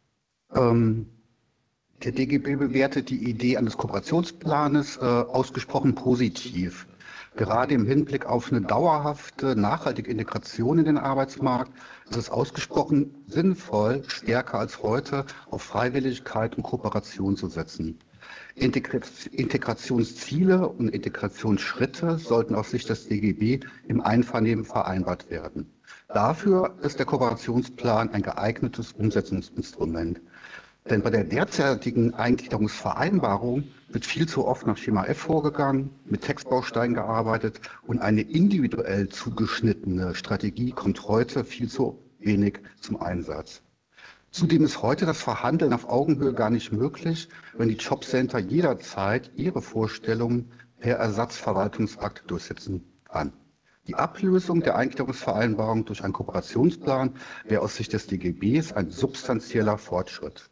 Der DGB bewertet die Idee eines Kooperationsplanes ausgesprochen positiv. Gerade im Hinblick auf eine dauerhafte, nachhaltige Integration in den Arbeitsmarkt ist es ausgesprochen sinnvoll, stärker als heute auf Freiwilligkeit und Kooperation zu setzen. Integrationsziele und Integrationsschritte sollten aus Sicht des DGB im Einvernehmen vereinbart werden. Dafür ist der Kooperationsplan ein geeignetes Umsetzungsinstrument. Denn bei der derzeitigen Eingliederungsvereinbarung wird viel zu oft nach Schema F vorgegangen, mit Textbausteinen gearbeitet und eine individuell zugeschnittene Strategie kommt heute viel zu wenig zum Einsatz. Zudem ist heute das Verhandeln auf Augenhöhe gar nicht möglich, wenn die Jobcenter jederzeit ihre Vorstellungen per Ersatzverwaltungsakt durchsetzen kann. Die Ablösung der Eingliederungsvereinbarung durch einen Kooperationsplan wäre aus Sicht des DGBs ein substanzieller Fortschritt.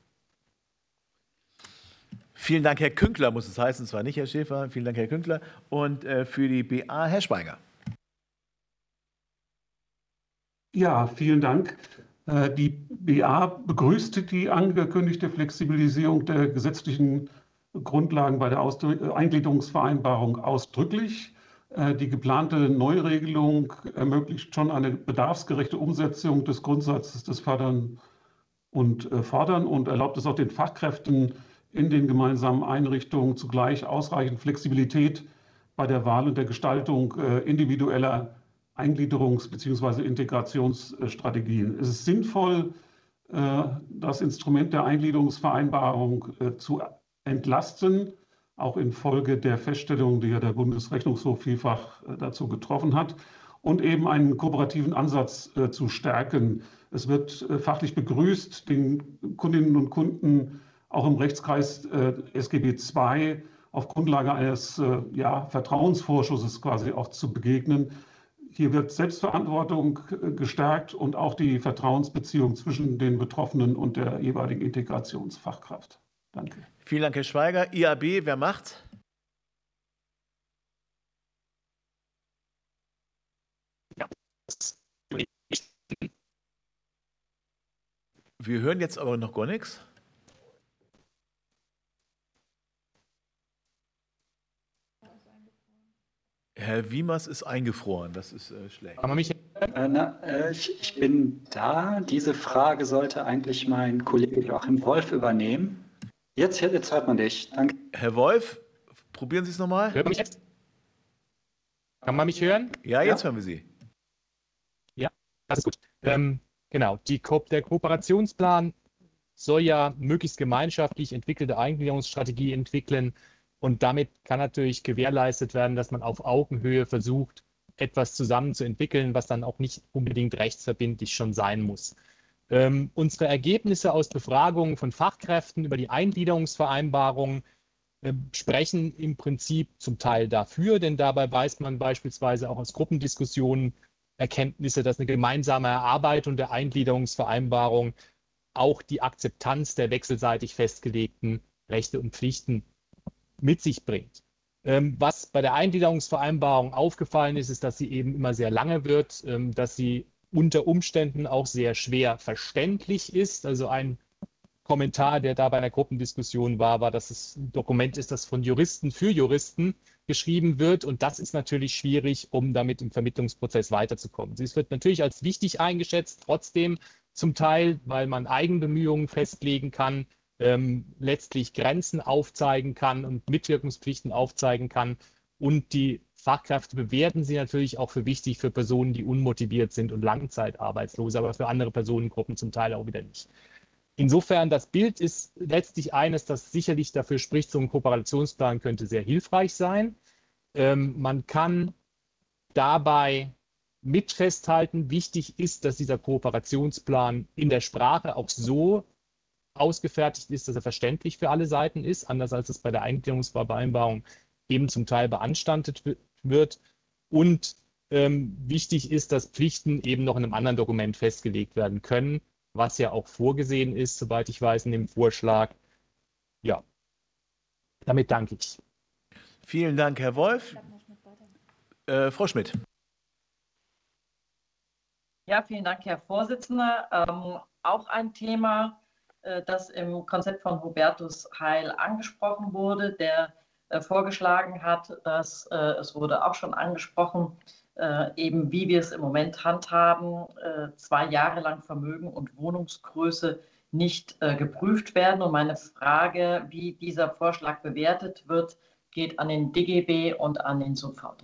Vielen Dank, Herr Künkler, muss es heißen, zwar nicht Herr Schäfer. Vielen Dank, Herr Künkler. Und für die BA, Herr Schweiger. Ja, vielen Dank. Die BA begrüßte die angekündigte Flexibilisierung der gesetzlichen Grundlagen bei der Eingliederungsvereinbarung ausdrücklich. Die geplante Neuregelung ermöglicht schon eine bedarfsgerechte Umsetzung des Grundsatzes des Fördern und Fordern und erlaubt es auch den Fachkräften in den gemeinsamen Einrichtungen zugleich ausreichend Flexibilität bei der Wahl und der Gestaltung individueller Eingliederungs- bzw. Integrationsstrategien. Es ist sinnvoll, das Instrument der Eingliederungsvereinbarung zu entlasten, auch infolge der Feststellung, die ja der Bundesrechnungshof vielfach dazu getroffen hat, und eben einen kooperativen Ansatz zu stärken. Es wird fachlich begrüßt, den Kundinnen und Kunden auch im Rechtskreis SGB II auf Grundlage eines Vertrauensvorschusses quasi auch zu begegnen. Hier wird Selbstverantwortung gestärkt und auch die Vertrauensbeziehung zwischen den Betroffenen und der jeweiligen Integrationsfachkraft. Danke. Vielen Dank, Herr Schweiger. IAB, wer macht? Ja. Wir hören jetzt aber noch gar nichts. Herr Wiemers ist eingefroren, das ist schlecht. Kann man mich ich bin da. Diese Frage sollte eigentlich mein Kollege Joachim Wolf übernehmen. Jetzt hört man dich. Danke. Herr Wolf, probieren Sie es nochmal. Hört man mich jetzt? Kann man mich hören? Ja, jetzt hören wir Sie. Ja, das ist gut. Genau, der Kooperationsplan soll ja möglichst gemeinschaftlich entwickelte Eingliederungsstrategie entwickeln. Und damit kann natürlich gewährleistet werden, dass man auf Augenhöhe versucht, etwas zusammen zu entwickeln, was dann auch nicht unbedingt rechtsverbindlich schon sein muss. Unsere Ergebnisse aus Befragungen von Fachkräften über die Eingliederungsvereinbarung sprechen im Prinzip zum Teil dafür, denn dabei weiß man beispielsweise auch aus Gruppendiskussionen Erkenntnisse, dass eine gemeinsame Erarbeitung der Eingliederungsvereinbarung auch die Akzeptanz der wechselseitig festgelegten Rechte und Pflichten mit sich bringt. Was bei der Eingliederungsvereinbarung aufgefallen ist, ist, dass sie eben immer sehr lange wird, dass sie unter Umständen auch sehr schwer verständlich ist. Also ein Kommentar, der da bei einer Gruppendiskussion war, dass es ein Dokument ist, das von Juristen für Juristen geschrieben wird. Und das ist natürlich schwierig, um damit im Vermittlungsprozess weiterzukommen. Es wird natürlich als wichtig eingeschätzt, trotzdem zum Teil, weil man Eigenbemühungen festlegen kann, letztlich Grenzen aufzeigen kann und Mitwirkungspflichten aufzeigen kann. Und die Fachkräfte bewerten sie natürlich auch für wichtig für Personen, die unmotiviert sind und Langzeitarbeitslose, aber für andere Personengruppen zum Teil auch wieder nicht. Insofern, das Bild ist letztlich eines, das sicherlich dafür spricht, so ein Kooperationsplan könnte sehr hilfreich sein. Man kann dabei mit festhalten, wichtig ist, dass dieser Kooperationsplan in der Sprache auch so ausgefertigt ist, dass er verständlich für alle Seiten ist, anders als es bei der Eingliederungsvereinbarung eben zum Teil beanstandet wird. Und wichtig ist, dass Pflichten eben noch in einem anderen Dokument festgelegt werden können, was ja auch vorgesehen ist, soweit ich weiß, in dem Vorschlag. Ja, damit danke ich. Vielen Dank, Herr Wolf. Frau Schmidt. Ja, vielen Dank, Herr Vorsitzender. Auch ein Thema, das im Konzept von Hubertus Heil angesprochen wurde, der vorgeschlagen hat, dass es wurde auch schon angesprochen, eben wie wir es im Moment handhaben, 2 Jahre lang Vermögen und Wohnungsgröße nicht geprüft werden. Und meine Frage, wie dieser Vorschlag bewertet wird, geht an den DGB und an den SUVD.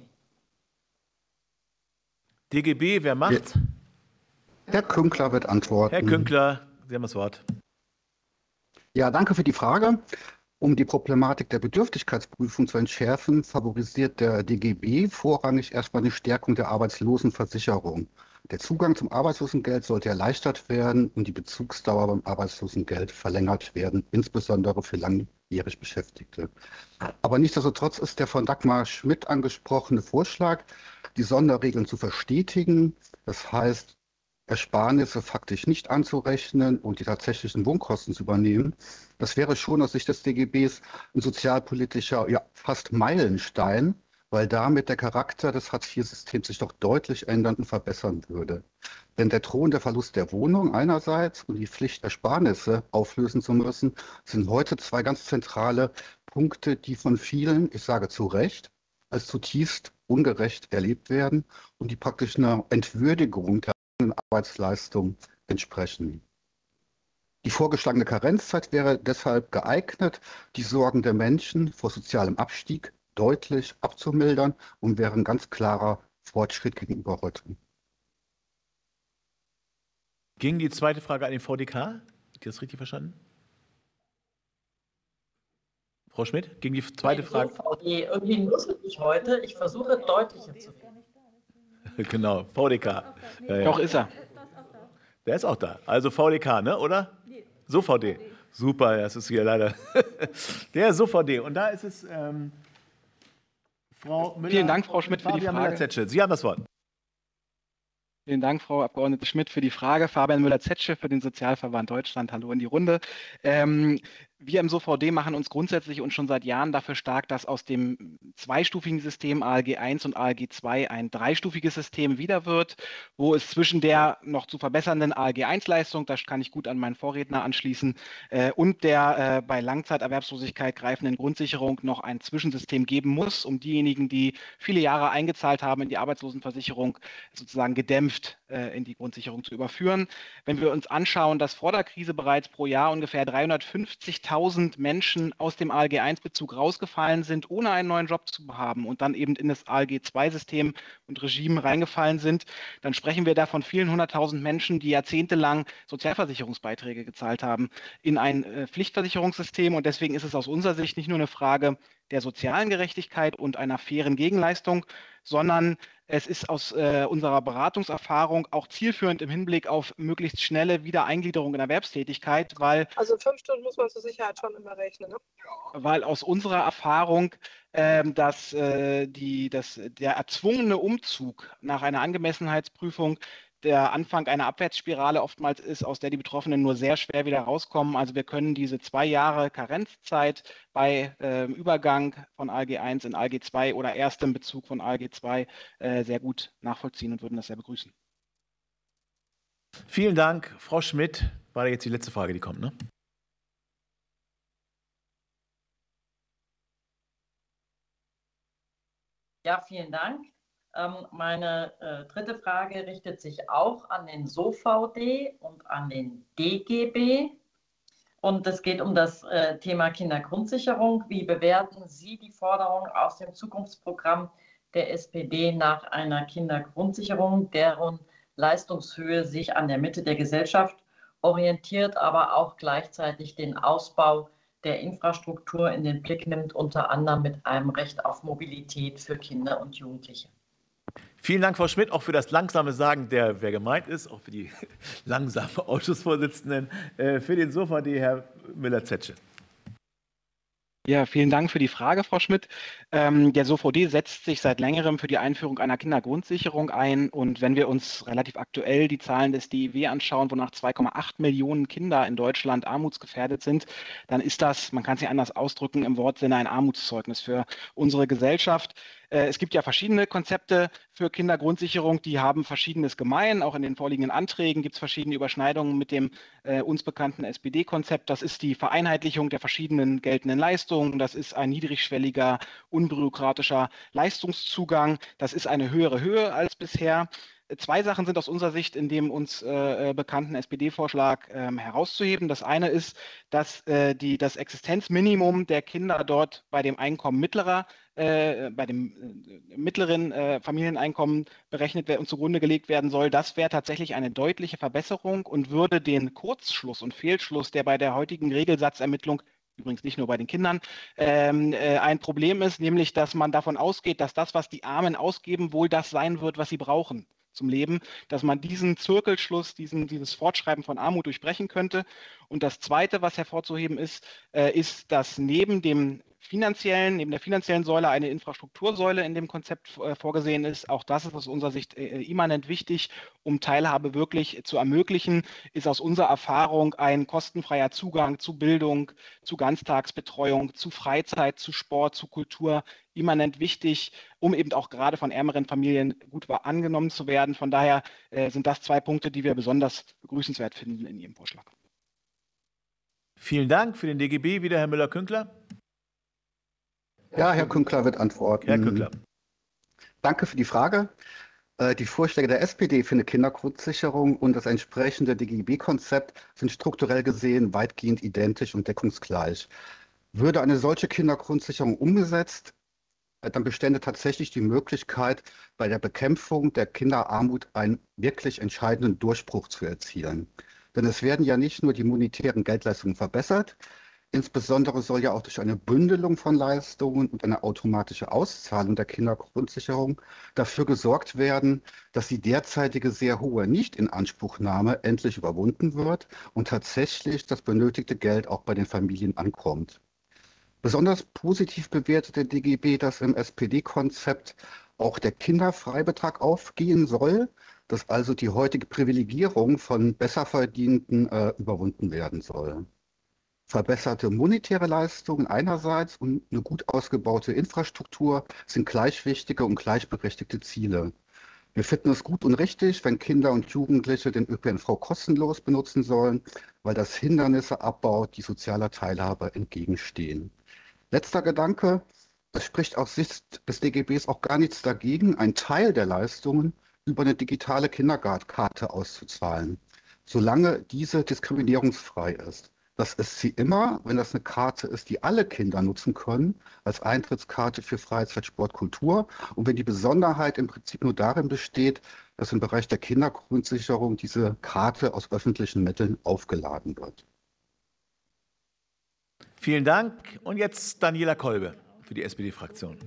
DGB, wer macht? Herr Künkler wird antworten. Herr Künkler, Sie haben das Wort. Ja, danke für die Frage. Um die Problematik der Bedürftigkeitsprüfung zu entschärfen, favorisiert der DGB vorrangig erstmal die Stärkung der Arbeitslosenversicherung. Der Zugang zum Arbeitslosengeld sollte erleichtert werden und die Bezugsdauer beim Arbeitslosengeld verlängert werden, insbesondere für langjährig Beschäftigte. Aber nichtsdestotrotz ist der von Dagmar Schmidt angesprochene Vorschlag, die Sonderregeln zu verstetigen. Das heißt, Ersparnisse faktisch nicht anzurechnen und die tatsächlichen Wohnkosten zu übernehmen. Das wäre schon aus Sicht des DGBs ein sozialpolitischer, ja, fast Meilenstein, weil damit der Charakter des Hartz-IV-Systems sich doch deutlich ändern und verbessern würde. Denn der drohende Verlust der Wohnung einerseits und die Pflicht, Ersparnisse auflösen zu müssen, sind heute zwei ganz zentrale Punkte, die von vielen, ich sage zu Recht, als zutiefst ungerecht erlebt werden und die praktisch einer Entwürdigung der eigenen Arbeitsleistung entsprechen. Die vorgeschlagene Karenzzeit wäre deshalb geeignet, die Sorgen der Menschen vor sozialem Abstieg deutlich abzumildern und wäre ein ganz klarer Fortschritt gegenüber heute. Ging die zweite Frage an den VDK? Habt ihr das richtig verstanden? Frau Schmidt, ging die zweite Frage? VD, irgendwie nussel ich heute. Ich versuche deutlicher zu reden. Genau, VDK. Ja. Doch, ist er. Der ist auch da. Also VDK, ne, oder? So VD. Super, das ist hier leider. Der ist so VD. Und da ist es Frau Müller. Vielen Dank, Frau Schmidt, für die Frage. Sie haben das Wort. Vielen Dank, Frau Abgeordnete Schmidt, für die Frage. Fabian Müller-Zetsche für den Sozialverband Deutschland. Hallo in die Runde. Wir im SOVD machen uns grundsätzlich und schon seit Jahren dafür stark, dass aus dem zweistufigen System ALG 1 und ALG 2 ein dreistufiges System wieder wird, wo es zwischen der noch zu verbessernden ALG 1-Leistung, das kann ich gut an meinen Vorredner anschließen, und der bei Langzeiterwerbslosigkeit greifenden Grundsicherung noch ein Zwischensystem geben muss, um diejenigen, die viele Jahre eingezahlt haben in die Arbeitslosenversicherung, sozusagen gedämpft in die Grundsicherung zu überführen. Wenn wir uns anschauen, dass vor der Krise bereits pro Jahr ungefähr 350.000 Menschen aus dem ALG-1-Bezug rausgefallen sind, ohne einen neuen Job zu haben und dann eben in das ALG-2-System und Regime reingefallen sind, dann sprechen wir da von vielen 100.000 Menschen, die jahrzehntelang Sozialversicherungsbeiträge gezahlt haben in ein Pflichtversicherungssystem. Und deswegen ist es aus unserer Sicht nicht nur eine Frage der sozialen Gerechtigkeit und einer fairen Gegenleistung, sondern es ist aus unserer Beratungserfahrung auch zielführend im Hinblick auf möglichst schnelle Wiedereingliederung in Erwerbstätigkeit, weil... Also 5 Stunden muss man zur Sicherheit schon immer rechnen, ne? Weil aus unserer Erfahrung, dass der erzwungene Umzug nach einer Angemessenheitsprüfung der Anfang einer Abwärtsspirale oftmals ist, aus der die Betroffenen nur sehr schwer wieder rauskommen. Also wir können diese 2 Jahre Karenzzeit bei Übergang von ALG 1 in ALG 2 oder erstem Bezug von ALG 2 sehr gut nachvollziehen und würden das sehr begrüßen. Vielen Dank, Frau Schmidt. War da jetzt die letzte Frage, die kommt, ne? Ja, vielen Dank. Meine dritte Frage richtet sich auch an den SOVD und an den DGB. Und es geht um das Thema Kindergrundsicherung. Wie bewerten Sie die Forderung aus dem Zukunftsprogramm der SPD nach einer Kindergrundsicherung, deren Leistungshöhe sich an der Mitte der Gesellschaft orientiert, aber auch gleichzeitig den Ausbau der Infrastruktur in den Blick nimmt, unter anderem mit einem Recht auf Mobilität für Kinder und Jugendliche? Vielen Dank, Frau Schmidt, auch für das langsame Sagen, wer gemeint ist, auch für die langsame Ausschussvorsitzenden, für den SOVD, Herr Müller-Zetsche. Ja, vielen Dank für die Frage, Frau Schmidt. Der SOVD setzt sich seit längerem für die Einführung einer Kindergrundsicherung ein. Und wenn wir uns relativ aktuell die Zahlen des DIW anschauen, wonach 2,8 Millionen Kinder in Deutschland armutsgefährdet sind, dann ist das, man kann es nicht anders ausdrücken, im Wortsinne ein Armutszeugnis für unsere Gesellschaft. Es gibt ja verschiedene Konzepte für Kindergrundsicherung, die haben Verschiedenes gemein. Auch in den vorliegenden Anträgen gibt es verschiedene Überschneidungen mit dem uns bekannten SPD-Konzept. Das ist die Vereinheitlichung der verschiedenen geltenden Leistungen. Das ist ein niedrigschwelliger, unbürokratischer Leistungszugang. Das ist eine höhere Höhe als bisher. 2 Sachen sind aus unserer Sicht in dem uns bekannten SPD-Vorschlag herauszuheben. Das eine ist, dass das Existenzminimum der Kinder dort bei dem Einkommen bei dem mittleren Familieneinkommen berechnet und zugrunde gelegt werden soll. Das wäre tatsächlich eine deutliche Verbesserung und würde den Kurzschluss und Fehlschluss, der bei der heutigen Regelsatzermittlung übrigens nicht nur bei den Kindern, ein Problem ist, nämlich dass man davon ausgeht, dass das, was die Armen ausgeben, wohl das sein wird, was sie brauchen zum Leben, dass man diesen Zirkelschluss, dieses Fortschreiben von Armut durchbrechen könnte. Und das Zweite, was hervorzuheben ist, dass neben dem neben der finanziellen Säule eine Infrastruktursäule in dem Konzept vorgesehen ist. Auch das ist aus unserer Sicht immanent wichtig, um Teilhabe wirklich zu ermöglichen, ist aus unserer Erfahrung ein kostenfreier Zugang zu Bildung, zu Ganztagsbetreuung, zu Freizeit, zu Sport, zu Kultur immanent wichtig, um eben auch gerade von ärmeren Familien gut angenommen zu werden. Von daher sind das 2 Punkte, die wir besonders begrüßenswert finden in Ihrem Vorschlag. Vielen Dank. Für den DGB wieder Herr Müller-Künkler. Ja, Herr Künkler wird antworten. Herr Künkler. Danke für die Frage. Die Vorschläge der SPD für eine Kindergrundsicherung und das entsprechende DGB-Konzept sind strukturell gesehen weitgehend identisch und deckungsgleich. Würde eine solche Kindergrundsicherung umgesetzt, dann bestände tatsächlich die Möglichkeit, bei der Bekämpfung der Kinderarmut einen wirklich entscheidenden Durchbruch zu erzielen. Denn es werden ja nicht nur die monetären Geldleistungen verbessert, insbesondere soll ja auch durch eine Bündelung von Leistungen und eine automatische Auszahlung der Kindergrundsicherung dafür gesorgt werden, dass die derzeitige sehr hohe Nichtinanspruchnahme endlich überwunden wird und tatsächlich das benötigte Geld auch bei den Familien ankommt. Besonders positiv bewertet der DGB, dass im SPD-Konzept auch der Kinderfreibetrag aufgehen soll, dass also die heutige Privilegierung von Besserverdienten überwunden werden soll. Verbesserte monetäre Leistungen einerseits und eine gut ausgebaute Infrastruktur sind gleich wichtige und gleichberechtigte Ziele. Wir finden es gut und richtig, wenn Kinder und Jugendliche den ÖPNV kostenlos benutzen sollen, weil das Hindernisse abbaut, die sozialer Teilhabe entgegenstehen. Letzter Gedanke: Es spricht aus Sicht des DGBs auch gar nichts dagegen, einen Teil der Leistungen über eine digitale Kinderkarte auszuzahlen, solange diese diskriminierungsfrei ist. Das ist sie immer, wenn das eine Karte ist, die alle Kinder nutzen können, als Eintrittskarte für Freizeit, Sport, Kultur. Und wenn die Besonderheit im Prinzip nur darin besteht, dass im Bereich der Kindergrundsicherung diese Karte aus öffentlichen Mitteln aufgeladen wird. Vielen Dank. Und jetzt Daniela Kolbe für die SPD-Fraktion.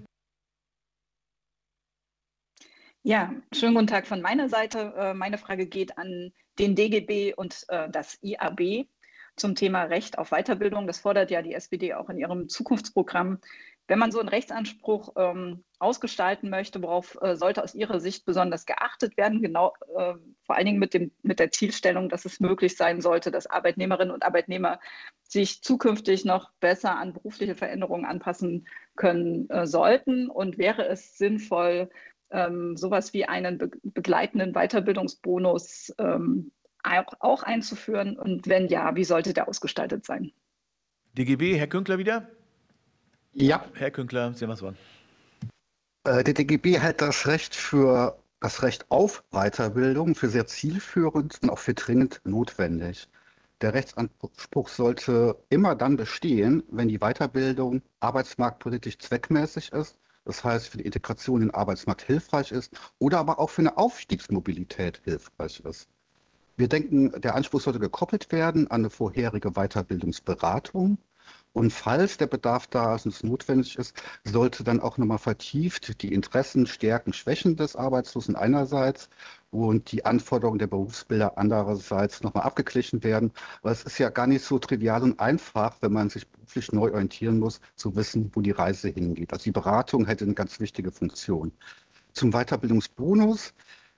Ja, schönen guten Tag von meiner Seite. Meine Frage geht an den DGB und das IAB zum Thema Recht auf Weiterbildung. Das fordert ja die SPD auch in ihrem Zukunftsprogramm. Wenn man so einen Rechtsanspruch ausgestalten möchte, worauf sollte aus Ihrer Sicht besonders geachtet werden? Genau, vor allen Dingen mit der Zielstellung, dass es möglich sein sollte, dass Arbeitnehmerinnen und Arbeitnehmer sich zukünftig noch besser an berufliche Veränderungen anpassen können sollten. Und wäre es sinnvoll, sowas wie einen begleitenden Weiterbildungsbonus auch einzuführen? Und wenn ja, wie sollte der ausgestaltet sein? DGB, Herr Künkler wieder? Ja. Herr Künkler, Sie haben das Wort. Der DGB hält das Recht auf Weiterbildung für sehr zielführend und auch für dringend notwendig. Der Rechtsanspruch sollte immer dann bestehen, wenn die Weiterbildung arbeitsmarktpolitisch zweckmäßig ist, das heißt für die Integration in den Arbeitsmarkt hilfreich ist oder aber auch für eine Aufstiegsmobilität hilfreich ist. Wir denken, der Anspruch sollte gekoppelt werden an eine vorherige Weiterbildungsberatung. Und falls der Bedarf da ist und es notwendig ist, sollte dann auch nochmal vertieft die Interessen, Stärken, Schwächen des Arbeitslosen einerseits und die Anforderungen der Berufsbilder andererseits nochmal abgeglichen werden. Weil es ist ja gar nicht so trivial und einfach, wenn man sich beruflich neu orientieren muss, zu wissen, wo die Reise hingeht. Also die Beratung hätte eine ganz wichtige Funktion. Zum Weiterbildungsbonus.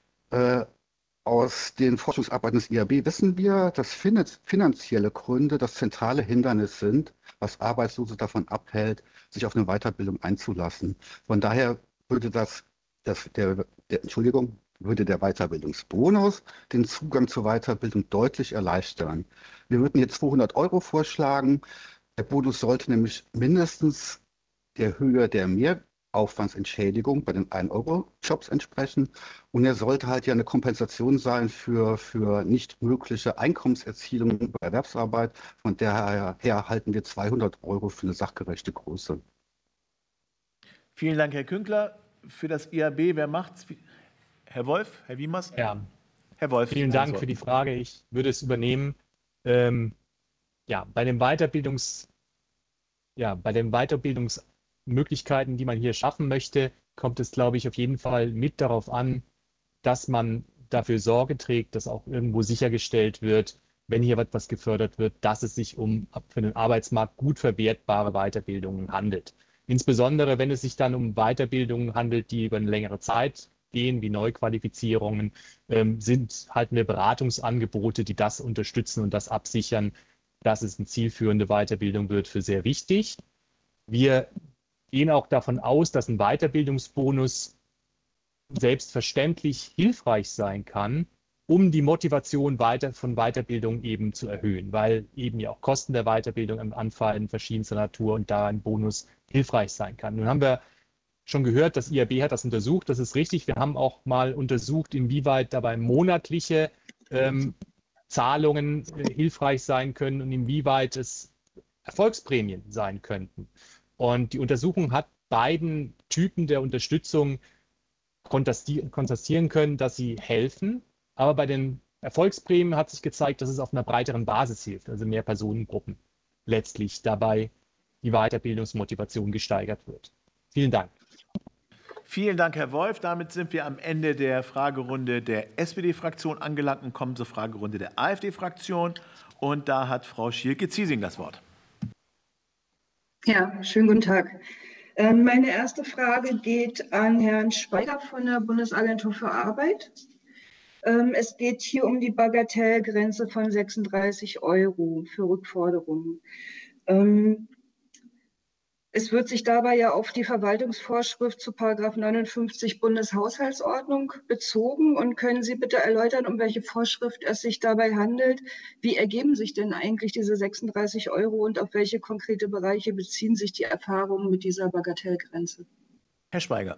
Aus den Forschungsarbeiten des IAB wissen wir, dass finanzielle Gründe das zentrale Hindernis sind, was Arbeitslose davon abhält, sich auf eine Weiterbildung einzulassen. Von daher würde würde der Weiterbildungsbonus den Zugang zur Weiterbildung deutlich erleichtern. Wir würden hier 200 € vorschlagen. Der Bonus sollte nämlich mindestens der Höhe der Mehraufwandsentschädigung bei den 1-Euro-Jobs entsprechen. Und er sollte halt ja eine Kompensation sein für nicht mögliche Einkommenserzielung bei Erwerbsarbeit. Von daher halten wir 200 € für eine sachgerechte Größe. Vielen Dank, Herr Künkler. Für das IAB, wer macht's? Herr Wolf, Herr Wiemers? Ja. Herr Wolf. Vielen Dank für die Frage. Ich würde es übernehmen. Bei den Weiterbildungsmöglichkeiten, die man hier schaffen möchte, kommt es, glaube ich, auf jeden Fall mit darauf an, dass man dafür Sorge trägt, dass auch irgendwo sichergestellt wird, wenn hier etwas gefördert wird, dass es sich um für den Arbeitsmarkt gut verwertbare Weiterbildungen handelt. Insbesondere, wenn es sich dann um Weiterbildungen handelt, die über eine längere Zeit gehen, wie Neuqualifizierungen, sind halt eine Beratungsangebote, die das unterstützen und das absichern, dass es eine zielführende Weiterbildung wird, für sehr wichtig. Wir gehen auch davon aus, dass ein Weiterbildungsbonus selbstverständlich hilfreich sein kann, um die Motivation von Weiterbildung eben zu erhöhen, weil eben ja auch Kosten der Weiterbildung anfallen, verschiedenster Natur und da ein Bonus hilfreich sein kann. Nun haben wir schon gehört, das IAB hat das untersucht, das ist richtig. Wir haben auch mal untersucht, inwieweit dabei monatliche Zahlungen hilfreich sein können und inwieweit es Erfolgsprämien sein könnten. Und die Untersuchung hat beiden Typen der Unterstützung konstatieren können, dass sie helfen. Aber bei den Erfolgsprämien hat sich gezeigt, dass es auf einer breiteren Basis hilft, also mehr Personengruppen letztlich dabei die Weiterbildungsmotivation gesteigert wird. Vielen Dank. Vielen Dank, Herr Wolf. Damit sind wir am Ende der Fragerunde der SPD-Fraktion angelangt und kommen zur Fragerunde der AfD-Fraktion. Und da hat Frau Schielke-Ziesing das Wort. Ja, schönen guten Tag. Meine erste Frage geht an Herrn Schweiger von der Bundesagentur für Arbeit. Es geht hier um die Bagatellgrenze von 36 € für Rückforderungen. Es wird sich dabei ja auf die Verwaltungsvorschrift zu § 59 Bundeshaushaltsordnung bezogen. Und können Sie bitte erläutern, um welche Vorschrift es sich dabei handelt? Wie ergeben sich denn eigentlich diese 36 € und auf welche konkrete Bereiche beziehen sich die Erfahrungen mit dieser Bagatellgrenze? Herr Schweiger.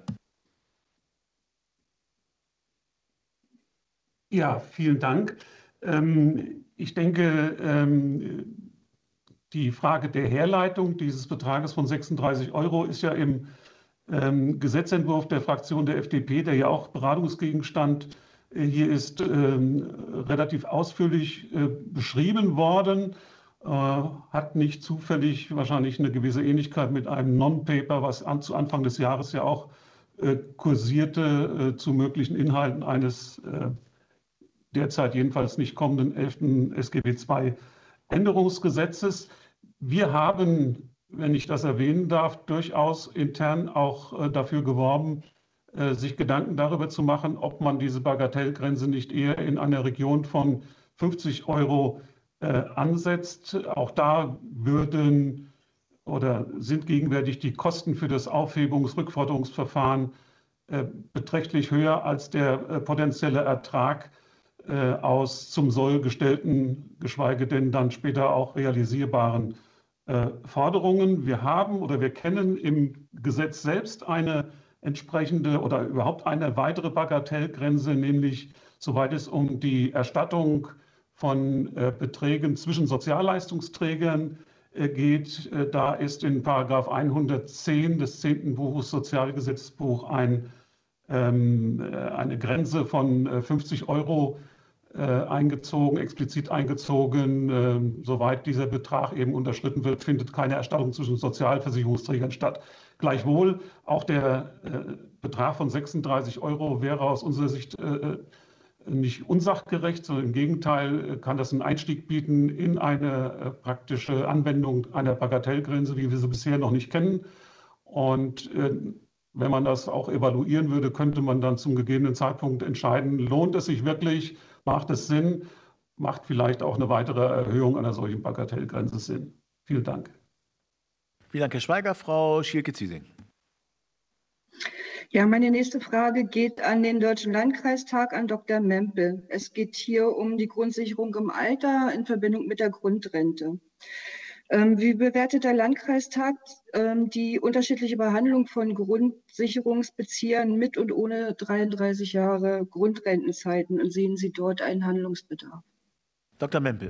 Ja, vielen Dank. Ich denke, die Frage der Herleitung dieses Betrages von 36 € ist ja im Gesetzentwurf der Fraktion der FDP, der ja auch Beratungsgegenstand hier ist, relativ ausführlich beschrieben worden. Hat nicht zufällig wahrscheinlich eine gewisse Ähnlichkeit mit einem Non-Paper, was zu Anfang des Jahres ja auch kursierte zu möglichen Inhalten eines derzeit jedenfalls nicht kommenden 11. SGB II Änderungsgesetzes. Wir haben, wenn ich das erwähnen darf, durchaus intern auch dafür geworben, sich Gedanken darüber zu machen, ob man diese Bagatellgrenze nicht eher in einer Region von 50 € ansetzt. Auch da sind gegenwärtig die Kosten für das Aufhebungs-Rückforderungsverfahren beträchtlich höher als der potenzielle Ertrag aus zum Soll gestellten, geschweige denn dann später auch realisierbaren Forderungen. Wir kennen im Gesetz selbst eine entsprechende oder überhaupt eine weitere Bagatellgrenze, nämlich soweit es um die Erstattung von Beträgen zwischen Sozialleistungsträgern geht. Da ist in § 110 des 10. Buches Sozialgesetzbuch eine Grenze von 50 € explizit eingezogen. Soweit dieser Betrag eben unterschritten wird, findet keine Erstattung zwischen Sozialversicherungsträgern statt. Gleichwohl, auch der Betrag von 36 € wäre aus unserer Sicht nicht unsachgerecht, sondern im Gegenteil kann das einen Einstieg bieten in eine praktische Anwendung einer Bagatellgrenze, wie wir sie bisher noch nicht kennen. Und wenn man das auch evaluieren würde, könnte man dann zum gegebenen Zeitpunkt entscheiden, lohnt es sich wirklich, macht es Sinn, macht vielleicht auch eine weitere Erhöhung einer solchen Bagatellgrenze Sinn. Vielen Dank. Vielen Dank, Herr Schweiger. Frau Schielke-Ziesing. Ja, meine nächste Frage geht an den Deutschen Landkreistag, an Dr. Mempel. Es geht hier um die Grundsicherung im Alter in Verbindung mit der Grundrente. Wie bewertet der Landkreistag die unterschiedliche Behandlung von Grundsicherungsbeziehern mit und ohne 33 Jahre Grundrentenzeiten und sehen Sie dort einen Handlungsbedarf? Dr. Mempel.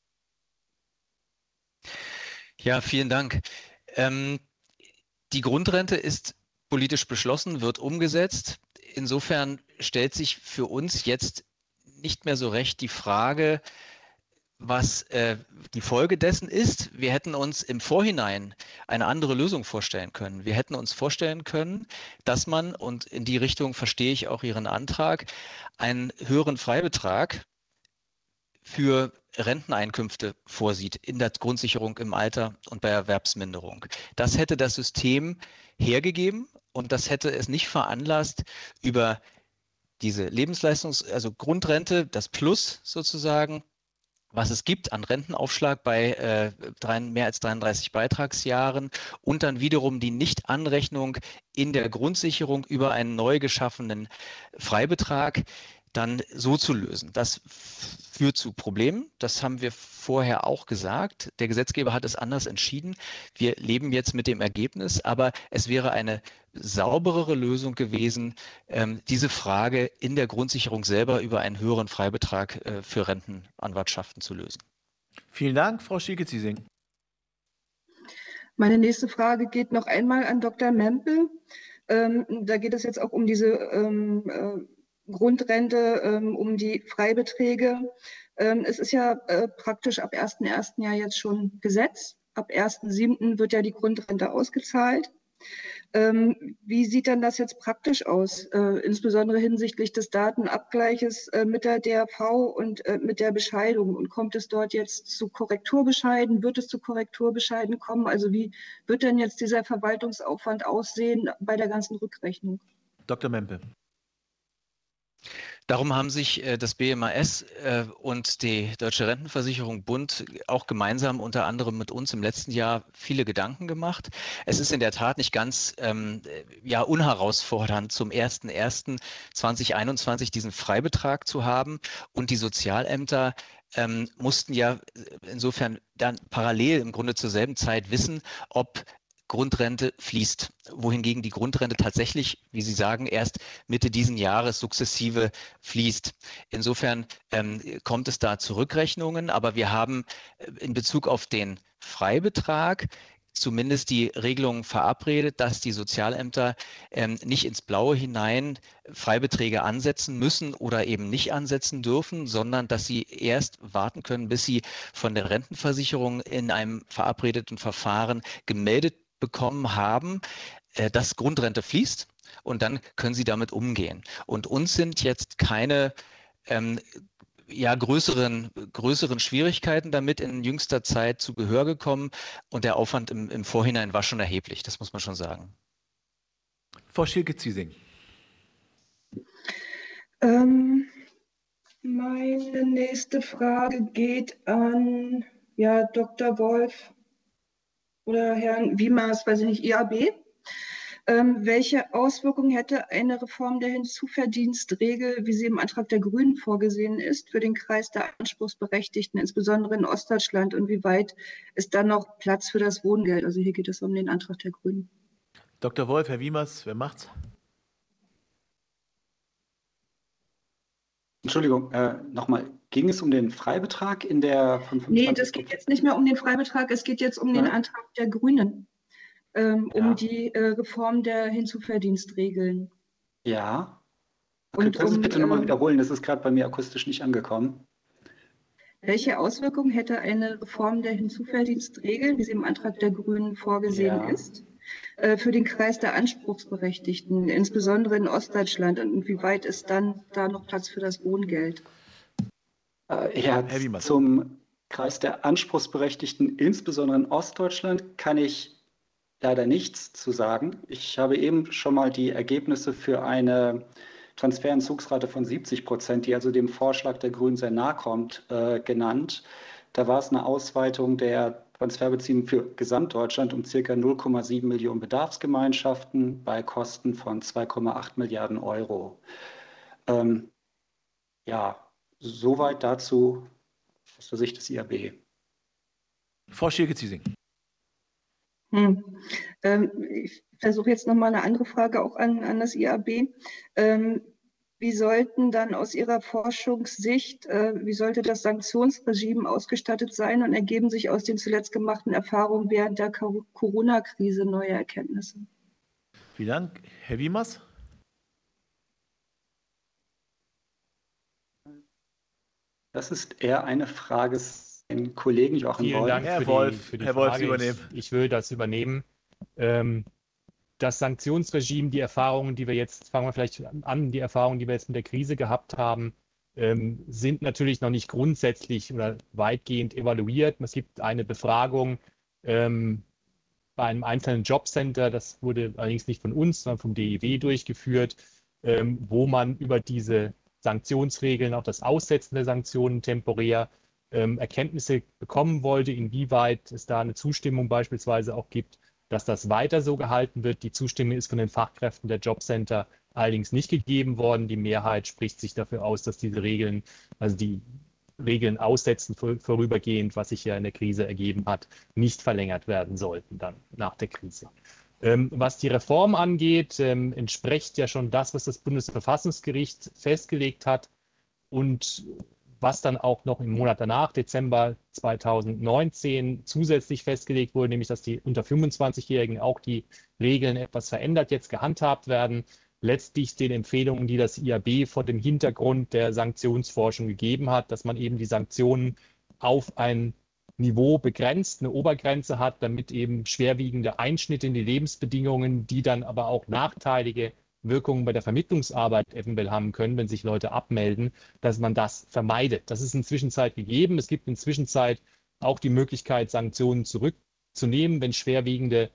Ja, vielen Dank. Die Grundrente ist politisch beschlossen, wird umgesetzt. Insofern stellt sich für uns jetzt nicht mehr so recht die Frage, was die Folge dessen ist. Wir hätten uns im Vorhinein eine andere Lösung vorstellen können. Wir hätten uns vorstellen können, dass man, und in die Richtung verstehe ich auch Ihren Antrag, einen höheren Freibetrag für Renteneinkünfte vorsieht in der Grundsicherung im Alter und bei Erwerbsminderung. Das hätte das System hergegeben und das hätte es nicht veranlasst, über diese also Grundrente, das Plus sozusagen, was es gibt an Rentenaufschlag bei mehr als 33 Beitragsjahren und dann wiederum die Nichtanrechnung in der Grundsicherung über einen neu geschaffenen Freibetrag dann so zu lösen. Das führt zu Problemen. Das haben wir vorher auch gesagt. Der Gesetzgeber hat es anders entschieden. Wir leben jetzt mit dem Ergebnis, aber es wäre eine sauberere Lösung gewesen, diese Frage in der Grundsicherung selber über einen höheren Freibetrag für Rentenanwartschaften zu lösen. Vielen Dank, Frau Schieke-Ziesing. Meine nächste Frage geht noch einmal an Dr. Mempel. Da geht es jetzt auch um diese Grundrente, um die Freibeträge. Es ist ja praktisch ab 1.1. ja jetzt schon Gesetz. Ab 1.7. wird ja die Grundrente ausgezahlt. Wie sieht dann das jetzt praktisch aus, insbesondere hinsichtlich des Datenabgleiches mit der DRV und mit der Bescheidung? Und kommt es dort jetzt zu Korrekturbescheiden? Wird es zu Korrekturbescheiden kommen? Also wie wird denn jetzt dieser Verwaltungsaufwand aussehen bei der ganzen Rückrechnung? Dr. Mempel. Darum haben sich das BMAS und die Deutsche Rentenversicherung Bund auch gemeinsam unter anderem mit uns im letzten Jahr viele Gedanken gemacht. Es ist in der Tat nicht ganz unherausfordernd, zum 01.01.2021 diesen Freibetrag zu haben. Und die Sozialämter mussten ja insofern dann parallel im Grunde zur selben Zeit wissen, ob Grundrente fließt, wohingegen die Grundrente tatsächlich, wie Sie sagen, erst Mitte diesen Jahres sukzessive fließt. Insofern kommt es da zu Rückrechnungen, aber wir haben in Bezug auf den Freibetrag zumindest die Regelung verabredet, dass die Sozialämter nicht ins Blaue hinein Freibeträge ansetzen müssen oder eben nicht ansetzen dürfen, sondern dass sie erst warten können, bis sie von der Rentenversicherung in einem verabredeten Verfahren gemeldet bekommen haben, dass Grundrente fließt und dann können sie damit umgehen. Und uns sind jetzt keine größeren Schwierigkeiten damit in jüngster Zeit zu Gehör gekommen und der Aufwand im Vorhinein war schon erheblich, das muss man schon sagen. Frau Schieke-Ziesing. Meine nächste Frage geht an Dr. Wolf oder Herrn Wiemers, weiß ich nicht, IAB. Welche Auswirkungen hätte eine Reform der Hinzuverdienstregel, wie sie im Antrag der Grünen vorgesehen ist, für den Kreis der Anspruchsberechtigten, insbesondere in Ostdeutschland? Und wie weit ist dann noch Platz für das Wohngeld? Also hier geht es um den Antrag der Grünen. Dr. Wolf, Herr Wiemers, wer macht's? Entschuldigung, nochmal, ging es um den Freibetrag in der von 25? Nee, das geht jetzt nicht mehr um den Freibetrag, es geht jetzt um den Antrag der Grünen, um die Reform der Hinzuverdienstregeln. Ja. Können Sie es bitte nochmal wiederholen? Das ist gerade bei mir akustisch nicht angekommen. Welche Auswirkungen hätte eine Reform der Hinzuverdienstregeln, wie sie im Antrag der Grünen vorgesehen ist, für den Kreis der Anspruchsberechtigten, insbesondere in Ostdeutschland? Und inwieweit ist dann da noch Platz für das Wohngeld? Zum Kreis der Anspruchsberechtigten, insbesondere in Ostdeutschland, kann ich leider nichts zu sagen. Ich habe eben schon mal die Ergebnisse für eine Transferentzugsrate von 70%, die also dem Vorschlag der Grünen sehr nahe kommt, genannt. Da war es eine Ausweitung der Transferbeziehungen für Gesamtdeutschland um ca. 0,7 Millionen Bedarfsgemeinschaften bei Kosten von 2,8 Milliarden Euro. Soweit dazu aus der Sicht des IAB. Frau Schieke-Ziesing. Ich versuche jetzt nochmal eine andere Frage auch an das IAB. Wie sollten dann aus Ihrer Forschungssicht, wie sollte das Sanktionsregime ausgestattet sein und ergeben sich aus den zuletzt gemachten Erfahrungen während der Corona-Krise neue Erkenntnisse? Vielen Dank. Herr Wiemers? Das ist eher eine Frage den Kollegen Joachim Vielen Dank Herr für Wolf, die Herr Frage. Wolf, Sie übernehmen. Ich will das übernehmen. Das Sanktionsregime, die Erfahrungen, die wir jetzt, fangen wir vielleicht an, die Erfahrungen, die wir jetzt mit der Krise gehabt haben, sind natürlich noch nicht grundsätzlich oder weitgehend evaluiert. Es gibt eine Befragung bei einem einzelnen Jobcenter, das wurde allerdings nicht von uns, sondern vom DIW durchgeführt, wo man über diese Sanktionsregeln, auch das Aussetzen der Sanktionen temporär, Erkenntnisse bekommen wollte, inwieweit es da eine Zustimmung beispielsweise auch gibt, dass das weiter so gehalten wird. Die Zustimmung ist von den Fachkräften der Jobcenter allerdings nicht gegeben worden. Die Mehrheit spricht sich dafür aus, dass diese Regeln, also die Regeln aussetzen vorübergehend, was sich ja in der Krise ergeben hat, nicht verlängert werden sollten dann nach der Krise. Was die Reform angeht, entspricht ja schon das, was das Bundesverfassungsgericht festgelegt hat und was dann auch noch im Monat danach, Dezember 2019, zusätzlich festgelegt wurde, nämlich dass die unter 25-Jährigen auch die Regeln etwas verändert jetzt gehandhabt werden, letztlich den Empfehlungen, die das IAB vor dem Hintergrund der Sanktionsforschung gegeben hat, dass man eben die Sanktionen auf ein Niveau begrenzt, eine Obergrenze hat, damit eben schwerwiegende Einschnitte in die Lebensbedingungen, die dann aber auch nachteilige Wirkungen bei der Vermittlungsarbeit eventuell haben können, wenn sich Leute abmelden, dass man das vermeidet. Das ist inzwischen gegeben. Es gibt inzwischen auch die Möglichkeit, Sanktionen zurückzunehmen, wenn schwerwiegende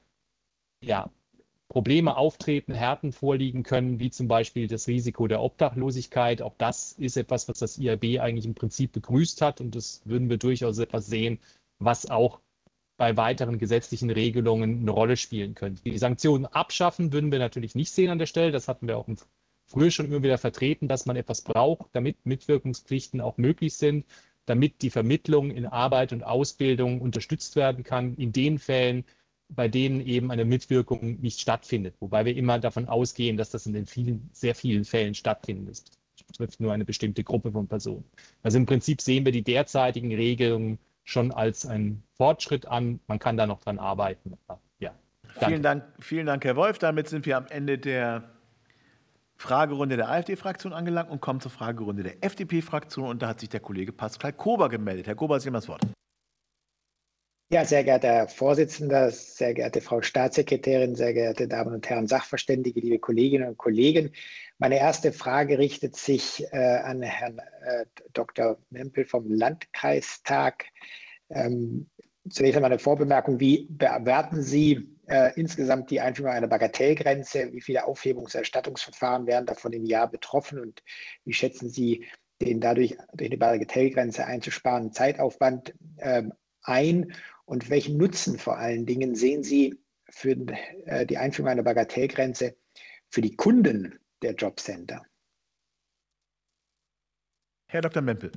Probleme auftreten, Härten vorliegen können, wie zum Beispiel das Risiko der Obdachlosigkeit. Auch das ist etwas, was das IAB eigentlich im Prinzip begrüßt hat. Und das würden wir durchaus etwas sehen, was auch bei weiteren gesetzlichen Regelungen eine Rolle spielen könnte. Die Sanktionen abschaffen würden wir natürlich nicht sehen an der Stelle. Das hatten wir auch früher schon immer wieder vertreten, dass man etwas braucht, damit Mitwirkungspflichten auch möglich sind, damit die Vermittlung in Arbeit und Ausbildung unterstützt werden kann, in den Fällen, bei denen eben eine Mitwirkung nicht stattfindet. Wobei wir immer davon ausgehen, dass das in den sehr vielen Fällen stattfindet. Das betrifft nur eine bestimmte Gruppe von Personen. Also im Prinzip sehen wir die derzeitigen Regelungen schon als einen Fortschritt an. Man kann da noch dran arbeiten. Ja, vielen Dank, Herr Wolf. Damit sind wir am Ende der Fragerunde der AfD-Fraktion angelangt und kommen zur Fragerunde der FDP-Fraktion. Und da hat sich der Kollege Pascal Kober gemeldet. Herr Kober, Sie haben das Wort. Ja, sehr geehrter Herr Vorsitzender, sehr geehrte Frau Staatssekretärin, sehr geehrte Damen und Herren Sachverständige, liebe Kolleginnen und Kollegen. Meine erste Frage richtet sich an Herrn Dr. Mempel vom Landkreistag. Zunächst einmal eine Vorbemerkung. Wie bewerten Sie insgesamt die Einführung einer Bagatellgrenze? Wie viele Aufhebungserstattungsverfahren werden davon im Jahr betroffen? Und wie schätzen Sie den dadurch durch die Bagatellgrenze einzusparenden Zeitaufwand ein? Und welchen Nutzen vor allen Dingen sehen Sie für die Einführung einer Bagatellgrenze für die Kunden der Jobcenter? Herr Dr. Mempel.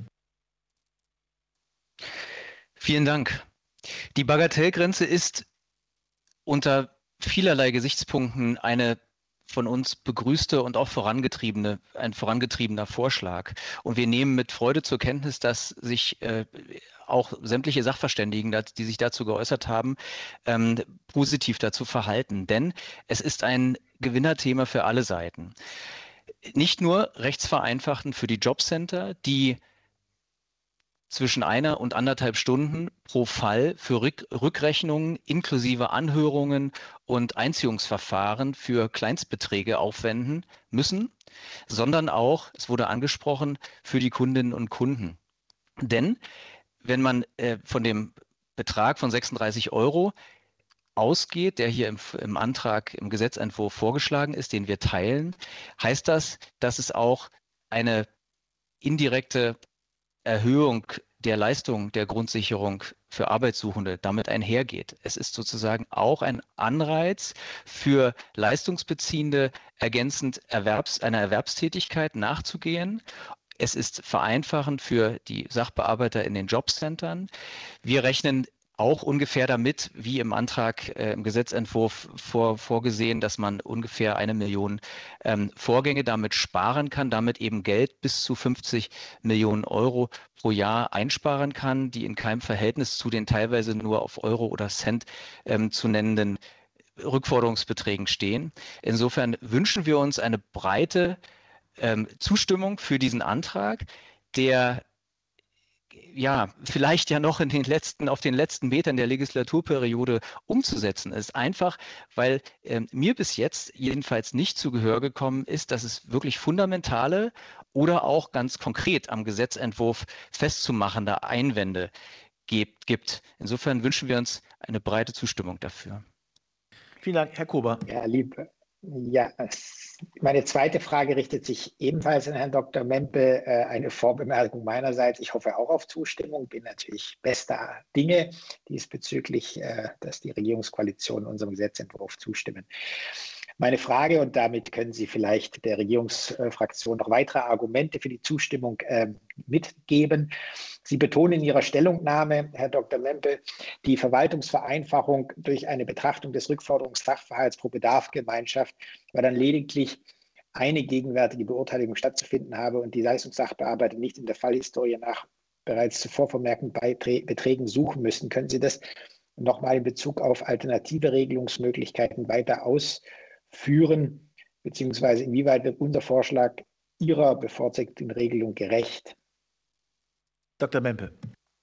Vielen Dank. Die Bagatellgrenze ist unter vielerlei Gesichtspunkten eine von uns begrüßte und auch ein vorangetriebener Vorschlag. Und wir nehmen mit Freude zur Kenntnis, dass sich auch sämtliche Sachverständigen, die sich dazu geäußert haben, positiv dazu verhalten. Denn es ist ein Gewinnerthema für alle Seiten. Nicht nur rechtsvereinfachtend für die Jobcenter, die zwischen 1 und 1,5 Stunden pro Fall für Rückrechnungen inklusive Anhörungen und Einziehungsverfahren für Kleinstbeträge aufwenden müssen, sondern auch, es wurde angesprochen, für die Kundinnen und Kunden. Denn wenn man von dem Betrag von 36 € ausgeht, der hier im Antrag, im Gesetzentwurf vorgeschlagen ist, den wir teilen, heißt das, dass es auch eine indirekte Erhöhung der Leistung der Grundsicherung für Arbeitssuchende damit einhergeht. Es ist sozusagen auch ein Anreiz für Leistungsbeziehende, ergänzend einer Erwerbstätigkeit nachzugehen. Es ist vereinfachend für die Sachbearbeiter in den Jobcentern. Wir rechnen auch ungefähr damit, wie im Antrag, im Gesetzentwurf vorgesehen, dass man ungefähr 1 Million Vorgänge damit sparen kann, damit eben Geld bis zu 50 Millionen € pro Jahr einsparen kann, die in keinem Verhältnis zu den teilweise nur auf Euro oder Cent zu nennenden Rückforderungsbeträgen stehen. Insofern wünschen wir uns eine breite Zustimmung für diesen Antrag, der ja, vielleicht ja noch auf den letzten Metern der Legislaturperiode umzusetzen ist. Einfach, weil mir bis jetzt jedenfalls nicht zu Gehör gekommen ist, dass es wirklich fundamentale oder auch ganz konkret am Gesetzentwurf festzumachende Einwände gibt. Insofern wünschen wir uns eine breite Zustimmung dafür. Vielen Dank, Herr Kober. Ja, meine zweite Frage richtet sich ebenfalls an Herrn Dr. Mempel. Eine Vorbemerkung meinerseits. Ich hoffe auch auf Zustimmung, bin natürlich bester Dinge diesbezüglich, dass die Regierungskoalition unserem Gesetzentwurf zustimmen. Meine Frage, und damit können Sie vielleicht der Regierungsfraktion noch weitere Argumente für die Zustimmung mitgeben. Sie betonen in Ihrer Stellungnahme, Herr Dr. Mempel, die Verwaltungsvereinfachung durch eine Betrachtung des Rückforderungssachverhalts pro Bedarfsgemeinschaft, weil dann lediglich eine gegenwärtige Beurteilung stattzufinden habe und die Leistungssachbearbeiter nicht in der Fallhistorie nach bereits zuvor vermerkten Beträgen suchen müssen. Können Sie das nochmal in Bezug auf alternative Regelungsmöglichkeiten weiter ausführen, beziehungsweise inwieweit wird unser Vorschlag Ihrer bevorzugten Regelung gerecht? Dr. Mempel.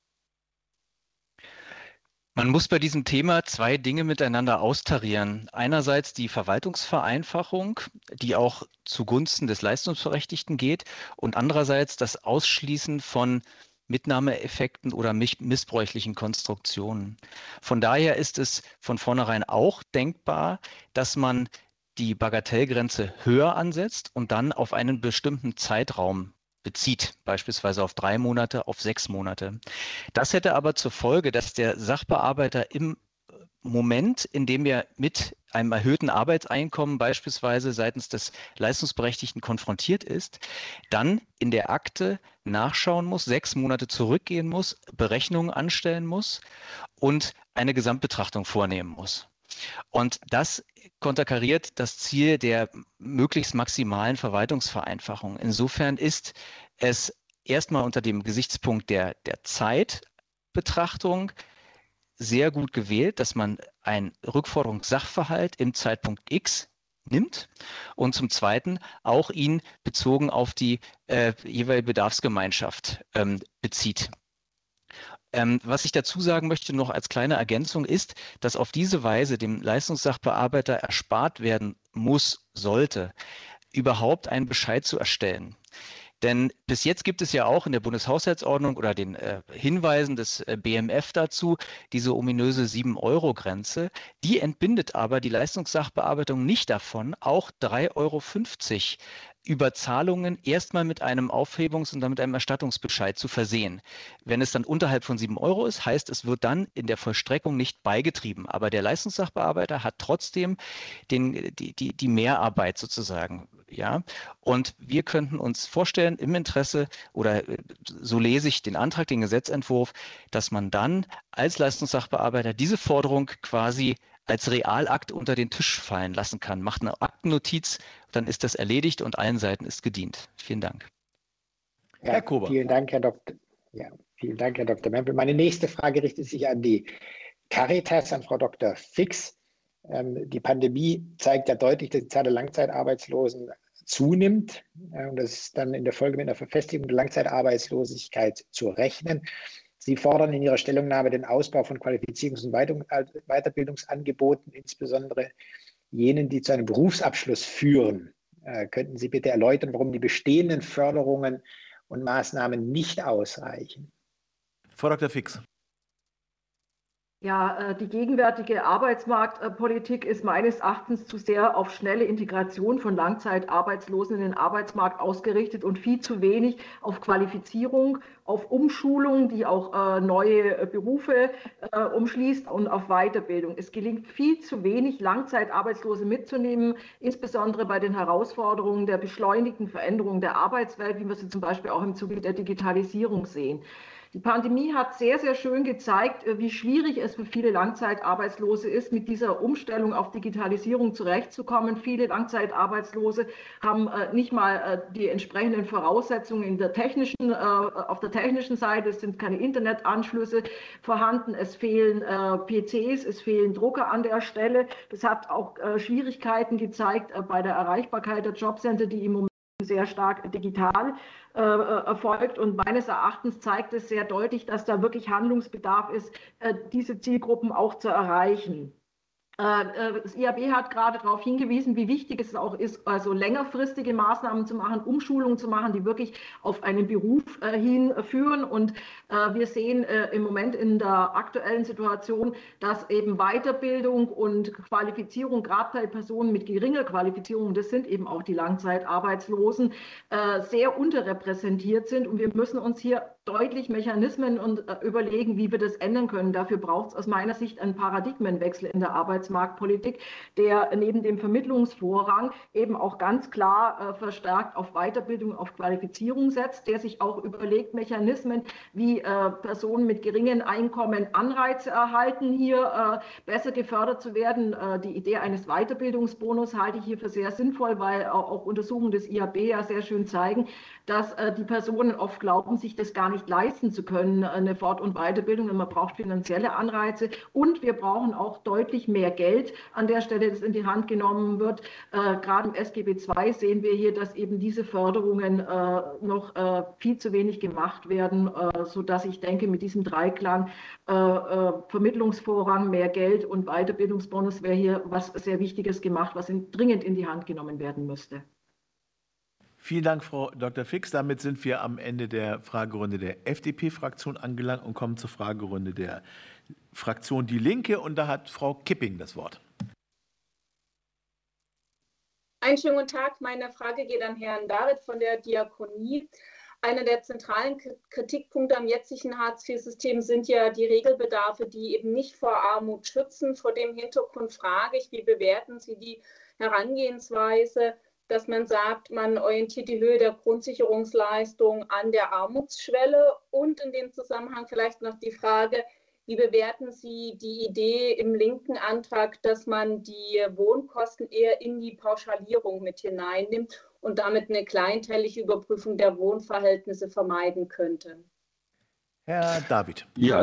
Man muss bei diesem Thema zwei Dinge miteinander austarieren. Einerseits die Verwaltungsvereinfachung, die auch zugunsten des Leistungsberechtigten geht, und andererseits das Ausschließen von Mitnahmeeffekten oder missbräuchlichen Konstruktionen. Von daher ist es von vornherein auch denkbar, dass man die Bagatellgrenze höher ansetzt und dann auf einen bestimmten Zeitraum bezieht, beispielsweise auf 3 Monate, auf 6 Monate. Das hätte aber zur Folge, dass der Sachbearbeiter im Moment, in dem er mit einem erhöhten Arbeitseinkommen beispielsweise seitens des Leistungsberechtigten konfrontiert ist, dann in der Akte nachschauen muss, 6 Monate zurückgehen muss, Berechnungen anstellen muss und eine Gesamtbetrachtung vornehmen muss. Und das konterkariert das Ziel der möglichst maximalen Verwaltungsvereinfachung. Insofern ist es erstmal unter dem Gesichtspunkt der Zeitbetrachtung sehr gut gewählt, dass man einen Rückforderungssachverhalt im Zeitpunkt X nimmt und zum Zweiten auch ihn bezogen auf die jeweilige Bedarfsgemeinschaft bezieht. Was ich dazu sagen möchte noch als kleine Ergänzung ist, dass auf diese Weise dem Leistungssachbearbeiter erspart werden sollte, überhaupt einen Bescheid zu erstellen. Denn bis jetzt gibt es ja auch in der Bundeshaushaltsordnung oder den Hinweisen des BMF dazu diese ominöse 7-Euro-Grenze. Die entbindet aber die Leistungssachbearbeitung nicht davon, auch 3,50 € Überzahlungen erstmal mit einem Aufhebungs- und dann mit einem Erstattungsbescheid zu versehen. Wenn es dann unterhalb von 7 € ist, heißt es wird dann in der Vollstreckung nicht beigetrieben. Aber der Leistungssachbearbeiter hat trotzdem die Mehrarbeit sozusagen. Ja? Und wir könnten uns vorstellen, im Interesse, oder so lese ich den Antrag, den Gesetzentwurf, dass man dann als Leistungssachbearbeiter diese Forderung quasi als Realakt unter den Tisch fallen lassen kann. Macht eine Aktennotiz, dann ist das erledigt und allen Seiten ist gedient. Vielen Dank. Ja, Herr Kober. Vielen Dank, Herr Dr. Mempel. Meine nächste Frage richtet sich an die Caritas, an Frau Dr. Fix. Die Pandemie zeigt ja deutlich, dass die Zahl der Langzeitarbeitslosen zunimmt. Und das ist dann in der Folge mit einer Verfestigung der Langzeitarbeitslosigkeit zu rechnen. Sie fordern in Ihrer Stellungnahme den Ausbau von Qualifizierungs- und Weiterbildungsangeboten, insbesondere jenen, die zu einem Berufsabschluss führen. Könnten Sie bitte erläutern, warum die bestehenden Förderungen und Maßnahmen nicht ausreichen? Frau Dr. Fix. Ja, die gegenwärtige Arbeitsmarktpolitik ist meines Erachtens zu sehr auf schnelle Integration von Langzeitarbeitslosen in den Arbeitsmarkt ausgerichtet und viel zu wenig auf Qualifizierung, auf Umschulung, die auch neue Berufe umschließt, und auf Weiterbildung. Es gelingt viel zu wenig, Langzeitarbeitslose mitzunehmen, insbesondere bei den Herausforderungen der beschleunigten Veränderung der Arbeitswelt, wie wir sie zum Beispiel auch im Zuge der Digitalisierung sehen. Die Pandemie hat sehr, sehr schön gezeigt, wie schwierig es für viele Langzeitarbeitslose ist, mit dieser Umstellung auf Digitalisierung zurechtzukommen. Viele Langzeitarbeitslose haben nicht mal die entsprechenden Voraussetzungen auf der technischen Seite. Es sind keine Internetanschlüsse vorhanden, es fehlen PCs, es fehlen Drucker an der Stelle. Das hat auch Schwierigkeiten gezeigt bei der Erreichbarkeit der Jobcenter, die im Moment sehr stark digital erfolgt. Und meines Erachtens zeigt es sehr deutlich, dass da wirklich Handlungsbedarf ist, diese Zielgruppen auch zu erreichen. Das IAB hat gerade darauf hingewiesen, wie wichtig es auch ist, also längerfristige Maßnahmen zu machen, Umschulungen zu machen, die wirklich auf einen Beruf hinführen. Und wir sehen im Moment in der aktuellen Situation, dass eben Weiterbildung und Qualifizierung, gerade bei Personen mit geringer Qualifizierung, das sind eben auch die Langzeitarbeitslosen, sehr unterrepräsentiert sind. Und wir müssen uns hier deutlich Mechanismen und überlegen, wie wir das ändern können. Dafür braucht es aus meiner Sicht einen Paradigmenwechsel in der Arbeitsmarktpolitik, der neben dem Vermittlungsvorrang eben auch ganz klar verstärkt auf Weiterbildung, auf Qualifizierung setzt, der sich auch überlegt, Mechanismen, wie Personen mit geringen Einkommen Anreize erhalten, hier besser gefördert zu werden. Die Idee eines Weiterbildungsbonus halte ich hier für sehr sinnvoll, weil auch Untersuchungen des IAB ja sehr schön zeigen, dass die Personen oft glauben, sich das gar nicht leisten zu können, eine Fort- und Weiterbildung. Und man braucht finanzielle Anreize und wir brauchen auch deutlich mehr Geld an der Stelle, das in die Hand genommen wird. Gerade im SGB II sehen wir hier, dass eben diese Förderungen noch viel zu wenig gemacht werden, sodass ich denke, mit diesem Dreiklang Vermittlungsvorrang, mehr Geld und Weiterbildungsbonus wäre hier was sehr Wichtiges gemacht, was dringend in die Hand genommen werden müsste. Vielen Dank, Frau Dr. Fix. Damit sind wir am Ende der Fragerunde der FDP-Fraktion angelangt und kommen zur Fragerunde der Fraktion Die Linke. Und da hat Frau Kipping das Wort. Einen schönen guten Tag. Meine Frage geht an Herrn David von der Diakonie. Einer der zentralen Kritikpunkte am jetzigen Hartz-IV-System sind ja die Regelbedarfe, die eben nicht vor Armut schützen. Vor dem Hintergrund frage ich, wie bewerten Sie die Herangehensweise, dass man sagt, man orientiert die Höhe der Grundsicherungsleistung an der Armutsschwelle? Und in dem Zusammenhang vielleicht noch die Frage, wie bewerten Sie die Idee im linken Antrag, dass man die Wohnkosten eher in die Pauschalierung mit hineinnimmt und damit eine kleinteilige Überprüfung der Wohnverhältnisse vermeiden könnte? Herr David. Ja,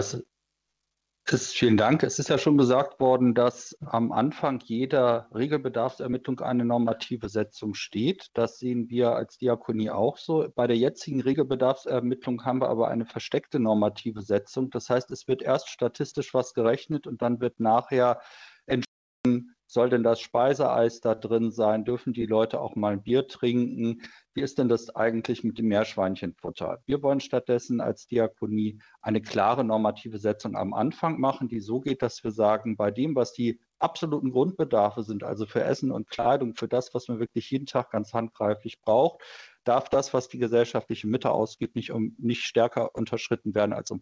vielen Dank. Es ist ja schon gesagt worden, dass am Anfang jeder Regelbedarfsermittlung eine normative Setzung steht. Das sehen wir als Diakonie auch so. Bei der jetzigen Regelbedarfsermittlung haben wir aber eine versteckte normative Setzung. Das heißt, es wird erst statistisch was gerechnet und dann wird nachher entschieden, soll denn das Speiseeis da drin sein? Dürfen die Leute auch mal ein Bier trinken? Wie ist denn das eigentlich mit dem Meerschweinchenfutter? Wir wollen stattdessen als Diakonie eine klare normative Setzung am Anfang machen, die so geht, dass wir sagen, bei dem, was die absoluten Grundbedarfe sind, also für Essen und Kleidung, für das, was man wirklich jeden Tag ganz handgreiflich braucht, darf das, was die gesellschaftliche Mitte ausgibt, nicht stärker unterschritten werden als um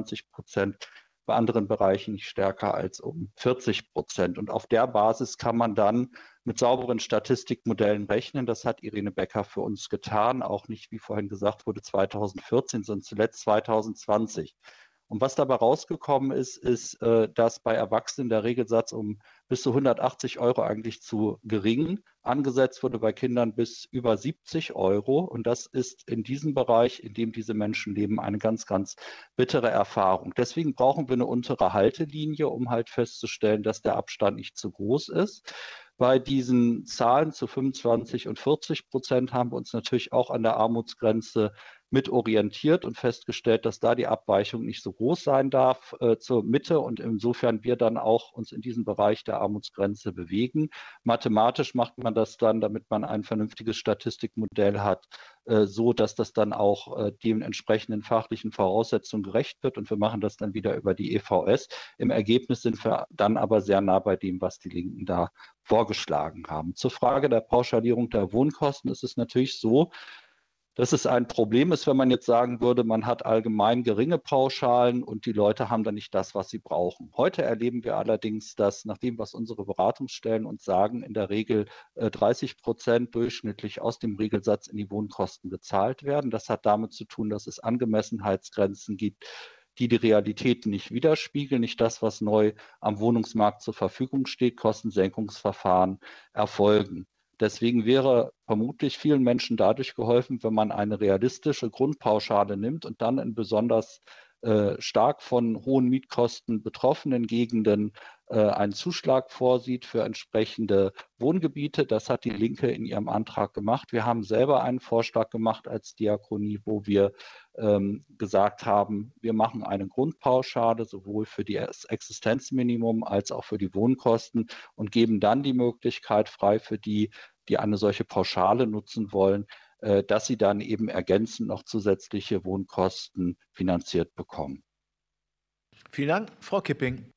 25%. Bei anderen Bereichen nicht stärker als um 40%. Und auf der Basis kann man dann mit sauberen Statistikmodellen rechnen. Das hat Irene Becker für uns getan, auch nicht, wie vorhin gesagt wurde, 2014, sondern zuletzt 2020. Und was dabei rausgekommen ist, dass bei Erwachsenen der Regelsatz um bis zu 180 € eigentlich zu gering angesetzt wurde, bei Kindern bis über 70 €. Und das ist in diesem Bereich, in dem diese Menschen leben, eine ganz, ganz bittere Erfahrung. Deswegen brauchen wir eine untere Haltelinie, um halt festzustellen, dass der Abstand nicht zu groß ist. Bei diesen Zahlen zu 25 und 40% haben wir uns natürlich auch an der Armutsgrenze mit orientiert und festgestellt, dass da die Abweichung nicht so groß sein darf zur Mitte und insofern wir dann auch uns in diesem Bereich der Armutsgrenze bewegen. Mathematisch macht man das dann, damit man ein vernünftiges Statistikmodell hat, so dass das dann auch den entsprechenden fachlichen Voraussetzungen gerecht wird und wir machen das dann wieder über die EVS. Im Ergebnis sind wir dann aber sehr nah bei dem, was die Linken da vorgeschlagen haben. Zur Frage der Pauschalierung der Wohnkosten ist es natürlich so, dass es ein Problem ist, wenn man jetzt sagen würde, man hat allgemein geringe Pauschalen und die Leute haben dann nicht das, was sie brauchen. Heute erleben wir allerdings, dass nach dem, was unsere Beratungsstellen uns sagen, in der Regel 30% durchschnittlich aus dem Regelsatz in die Wohnkosten gezahlt werden. Das hat damit zu tun, dass es Angemessenheitsgrenzen gibt, die Realität nicht widerspiegeln, nicht das, was neu am Wohnungsmarkt zur Verfügung steht, Kostensenkungsverfahren erfolgen. Deswegen wäre vermutlich vielen Menschen dadurch geholfen, wenn man eine realistische Grundpauschale nimmt und dann in besonders stark von hohen Mietkosten betroffenen Gegenden einen Zuschlag vorsieht für entsprechende Wohngebiete. Das hat die Linke in ihrem Antrag gemacht. Wir haben selber einen Vorschlag gemacht als Diakonie, wo wir gesagt haben, wir machen eine Grundpauschale sowohl für das Existenzminimum als auch für die Wohnkosten und geben dann die Möglichkeit frei für die, die eine solche Pauschale nutzen wollen, dass sie dann eben ergänzend noch zusätzliche Wohnkosten finanziert bekommen. Vielen Dank. Frau Kipping.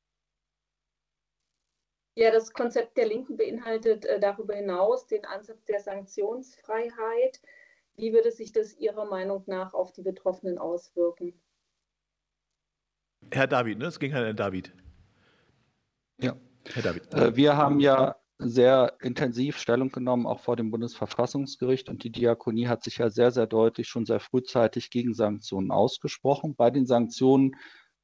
Ja, das Konzept der Linken beinhaltet darüber hinaus den Ansatz der Sanktionsfreiheit. Wie würde sich das Ihrer Meinung nach auf die Betroffenen auswirken? Herr David, ne? Es ging an Herrn David. Ja. Herr David. Wir haben ja sehr intensiv Stellung genommen, auch vor dem Bundesverfassungsgericht. Und die Diakonie hat sich ja sehr, sehr deutlich schon sehr frühzeitig gegen Sanktionen ausgesprochen. Bei den Sanktionen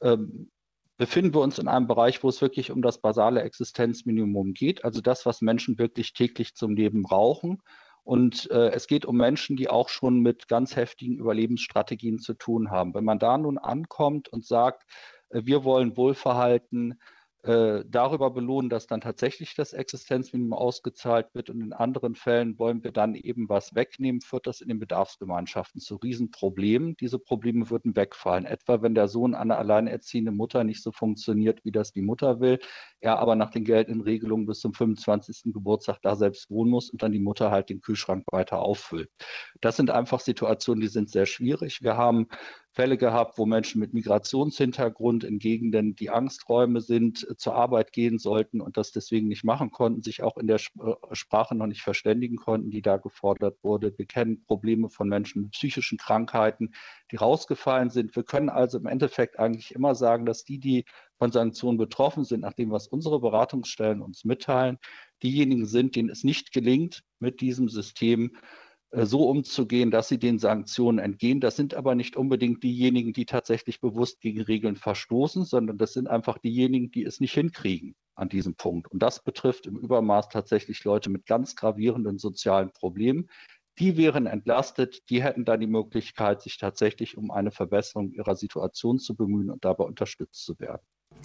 befinden wir uns in einem Bereich, wo es wirklich um das basale Existenzminimum geht, also das, was Menschen wirklich täglich zum Leben brauchen. Und es geht um Menschen, die auch schon mit ganz heftigen Überlebensstrategien zu tun haben. Wenn man da nun ankommt und sagt, wir wollen Wohlverhalten darüber belohnen, dass dann tatsächlich das Existenzminimum ausgezahlt wird und in anderen Fällen wollen wir dann eben was wegnehmen, führt das in den Bedarfsgemeinschaften zu Riesenproblemen. Diese Probleme würden wegfallen, etwa wenn der Sohn einer alleinerziehenden Mutter nicht so funktioniert, wie das die Mutter will, er aber nach den geltenden Regelungen bis zum 25. Geburtstag da selbst wohnen muss und dann die Mutter halt den Kühlschrank weiter auffüllt. Das sind einfach Situationen, die sind sehr schwierig. Wir haben Fälle gehabt, wo Menschen mit Migrationshintergrund in Gegenden, die Angsträume sind, zur Arbeit gehen sollten und das deswegen nicht machen konnten, sich auch in der Sprache noch nicht verständigen konnten, die da gefordert wurde. Wir kennen Probleme von Menschen mit psychischen Krankheiten, die rausgefallen sind. Wir können also im Endeffekt eigentlich immer sagen, dass die von Sanktionen betroffen sind, nach dem, was unsere Beratungsstellen uns mitteilen, diejenigen sind, denen es nicht gelingt, mit diesem System so umzugehen, dass sie den Sanktionen entgehen. Das sind aber nicht unbedingt diejenigen, die tatsächlich bewusst gegen Regeln verstoßen, sondern das sind einfach diejenigen, die es nicht hinkriegen an diesem Punkt. Und das betrifft im Übermaß tatsächlich Leute mit ganz gravierenden sozialen Problemen. Die wären entlastet, die hätten dann die Möglichkeit, sich tatsächlich um eine Verbesserung ihrer Situation zu bemühen und dabei unterstützt zu werden.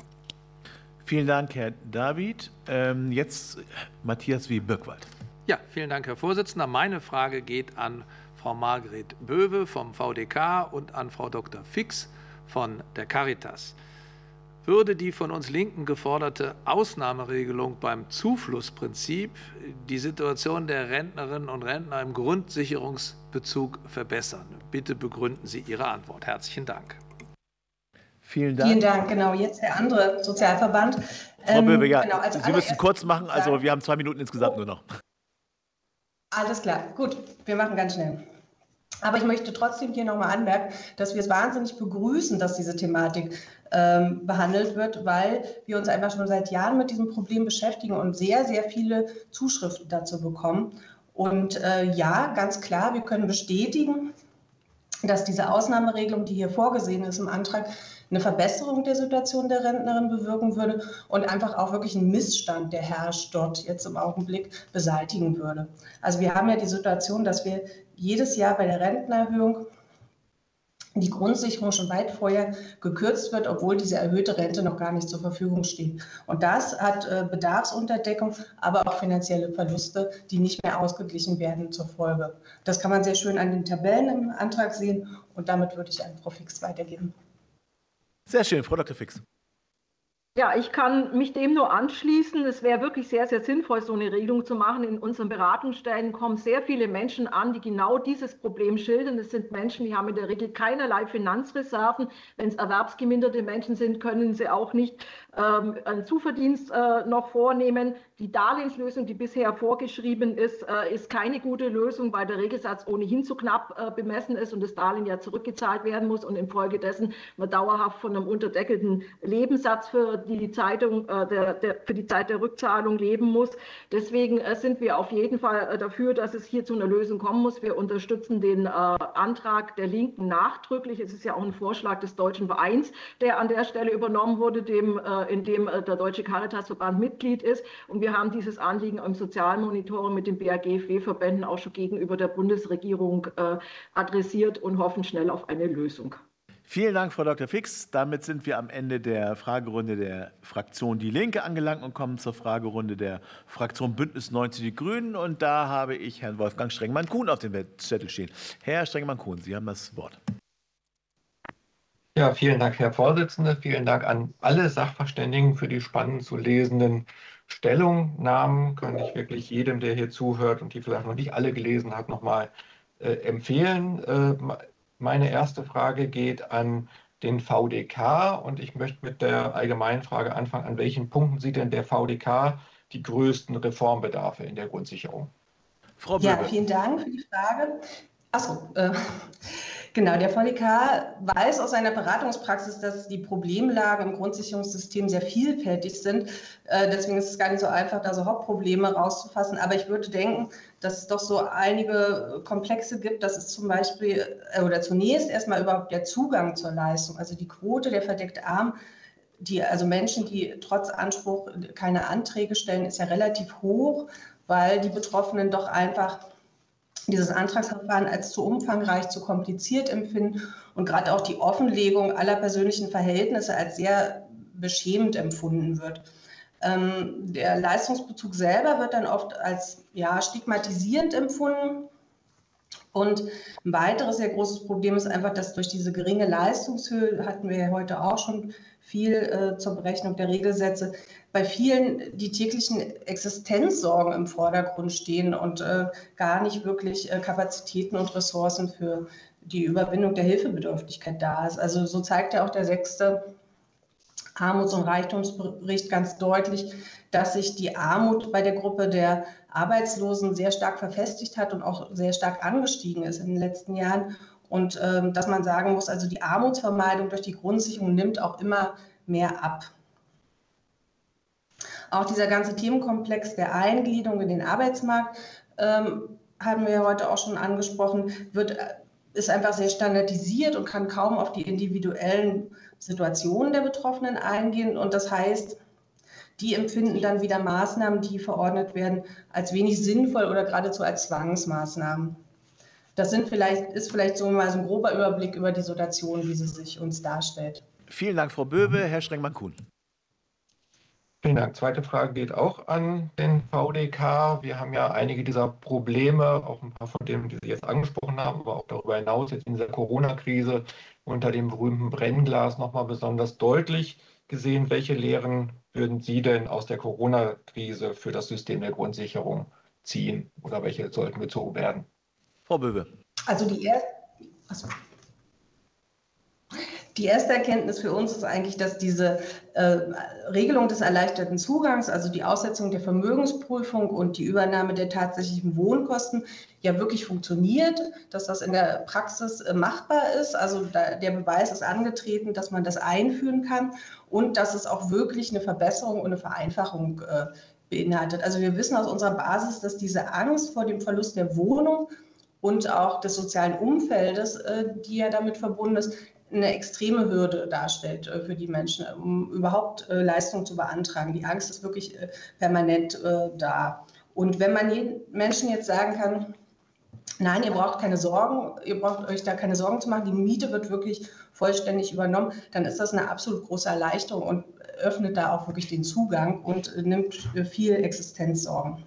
Vielen Dank, Herr David. Jetzt Matthias W. Birkwald. Ja, vielen Dank, Herr Vorsitzender. Meine Frage geht an Frau Margret Böwe vom VDK und an Frau Dr. Fix von der Caritas. Würde die von uns Linken geforderte Ausnahmeregelung beim Zuflussprinzip die Situation der Rentnerinnen und Rentner im Grundsicherungsbezug verbessern? Bitte begründen Sie Ihre Antwort. Herzlichen Dank. Vielen Dank. Vielen Dank. Genau, jetzt der andere Sozialverband. Frau Böwe, ja, genau, also Sie müssen kurz machen, also wir haben 2 Minuten insgesamt nur noch. Alles klar, gut, wir machen ganz schnell. Aber ich möchte trotzdem hier nochmal anmerken, dass wir es wahnsinnig begrüßen, dass diese Thematik behandelt wird, weil wir uns einfach schon seit Jahren mit diesem Problem beschäftigen und sehr, sehr viele Zuschriften dazu bekommen. Und ja, ganz klar, wir können bestätigen, dass diese Ausnahmeregelung, die hier vorgesehen ist im Antrag, eine Verbesserung der Situation der Rentnerin bewirken würde und einfach auch wirklich einen Missstand, der herrscht dort jetzt im Augenblick, beseitigen würde. Also wir haben ja die Situation, dass wir jedes Jahr bei der Rentenerhöhung die Grundsicherung schon weit vorher gekürzt wird, obwohl diese erhöhte Rente noch gar nicht zur Verfügung steht. Und das hat Bedarfsunterdeckung, aber auch finanzielle Verluste, die nicht mehr ausgeglichen werden, zur Folge. Das kann man sehr schön an den Tabellen im Antrag sehen und damit würde ich an Frau Fix weitergeben. Sehr schön, Frau Dr. Fix. Ja, ich kann mich dem nur anschließen. Es wäre wirklich sehr, sehr sinnvoll, so eine Regelung zu machen. In unseren Beratungsstellen kommen sehr viele Menschen an, die genau dieses Problem schildern. Es sind Menschen, die haben in der Regel keinerlei Finanzreserven. Wenn es erwerbsgeminderte Menschen sind, können sie auch nicht einen Zuverdienst noch vornehmen. Die Darlehenslösung, die bisher vorgeschrieben ist, ist keine gute Lösung, weil der Regelsatz ohnehin zu knapp bemessen ist und das Darlehen ja zurückgezahlt werden muss und infolgedessen man dauerhaft von einem unterdeckelten Lebenssatz für die Zeit der Rückzahlung leben muss. Deswegen sind wir auf jeden Fall dafür, dass es hier zu einer Lösung kommen muss. Wir unterstützen den Antrag der Linken nachdrücklich. Es ist ja auch ein Vorschlag des Deutschen Vereins, der an der Stelle übernommen wurde, in dem der Deutsche Caritasverband Mitglied ist. Und wir haben dieses Anliegen im Sozialmonitoring mit den BAGFW-Verbänden auch schon gegenüber der Bundesregierung adressiert und hoffen schnell auf eine Lösung. Vielen Dank, Frau Dr. Fix. Damit sind wir am Ende der Fragerunde der Fraktion Die Linke angelangt und kommen zur Fragerunde der Fraktion Bündnis 90 Die Grünen. Und da habe ich Herrn Wolfgang Strengmann-Kuhn auf dem Zettel stehen. Herr Strengmann-Kuhn, Sie haben das Wort. Ja, vielen Dank, Herr Vorsitzender. Vielen Dank an alle Sachverständigen für die spannend zu lesenden Stellungnahmen. Kann ich wirklich jedem, der hier zuhört und die vielleicht noch nicht alle gelesen hat, nochmal empfehlen. Meine erste Frage geht an den VDK und ich möchte mit der allgemeinen Frage anfangen. An welchen Punkten sieht denn der VDK die größten Reformbedarfe in der Grundsicherung? Frau Böwe. Ja, vielen Dank für die Frage. Achso, genau, der VDK weiß aus seiner Beratungspraxis, dass die Problemlagen im Grundsicherungssystem sehr vielfältig sind. Deswegen ist es gar nicht so einfach, da so Hauptprobleme rauszufassen. Aber ich würde denken, dass es doch so einige Komplexe gibt. Das ist zum Beispiel, oder zunächst erstmal überhaupt der Zugang zur Leistung, also die Quote der verdeckt Armen. Also Menschen, die trotz Anspruch keine Anträge stellen, ist ja relativ hoch, weil die Betroffenen doch einfach dieses Antragsverfahren als zu umfangreich, zu kompliziert empfinden und gerade auch die Offenlegung aller persönlichen Verhältnisse als sehr beschämend empfunden wird. Der Leistungsbezug selber wird dann oft als stigmatisierend empfunden. Und ein weiteres sehr großes Problem ist einfach, dass durch diese geringe Leistungshöhe, hatten wir ja heute auch schon viel zur Berechnung der Regelsätze, bei vielen die täglichen Existenzsorgen im Vordergrund stehen und gar nicht wirklich Kapazitäten und Ressourcen für die Überwindung der Hilfebedürftigkeit da ist. Also so zeigt ja auch der 6. Armuts- und Reichtumsbericht ganz deutlich, dass sich die Armut bei der Gruppe der Arbeitslosen sehr stark verfestigt hat und auch sehr stark angestiegen ist in den letzten Jahren. Und dass man sagen muss, also die Armutsvermeidung durch die Grundsicherung nimmt auch immer mehr ab. Auch dieser ganze Themenkomplex der Eingliederung in den Arbeitsmarkt, haben wir heute auch schon angesprochen, ist einfach sehr standardisiert und kann kaum auf die individuellen Situationen der Betroffenen eingehen. Und das heißt, die empfinden dann wieder Maßnahmen, die verordnet werden, als wenig sinnvoll oder geradezu als Zwangsmaßnahmen. Das ist vielleicht so mal so ein grober Überblick über die Situation, wie sie sich uns darstellt. Vielen Dank, Frau Böwe. Herr Strengmann-Kuhn. Vielen Dank. Zweite Frage geht auch an den VDK. Wir haben ja einige dieser Probleme, auch ein paar von denen, die Sie jetzt angesprochen haben, aber auch darüber hinaus jetzt in dieser Corona-Krise unter dem berühmten Brennglas nochmal besonders deutlich gesehen. Welche Lehren würden Sie denn aus der Corona-Krise für das System der Grundsicherung ziehen oder welche sollten gezogen werden? Frau Böwe. Also die erste Erkenntnis für uns ist eigentlich, dass diese Regelung des erleichterten Zugangs, also die Aussetzung der Vermögensprüfung und die Übernahme der tatsächlichen Wohnkosten ja wirklich funktioniert, dass das in der Praxis machbar ist. Also der Beweis ist angetreten, dass man das einführen kann und dass es auch wirklich eine Verbesserung und eine Vereinfachung beinhaltet. Also wir wissen aus unserer Basis, dass diese Angst vor dem Verlust der Wohnung und auch des sozialen Umfeldes, die ja damit verbunden ist, eine extreme Hürde darstellt für die Menschen, um überhaupt Leistungen zu beantragen. Die Angst ist wirklich permanent da. Und wenn man den Menschen jetzt sagen kann, nein, ihr braucht keine Sorgen, ihr braucht euch da keine Sorgen zu machen, die Miete wird wirklich vollständig übernommen, dann ist das eine absolut große Erleichterung und öffnet da auch wirklich den Zugang und nimmt viel Existenzsorgen.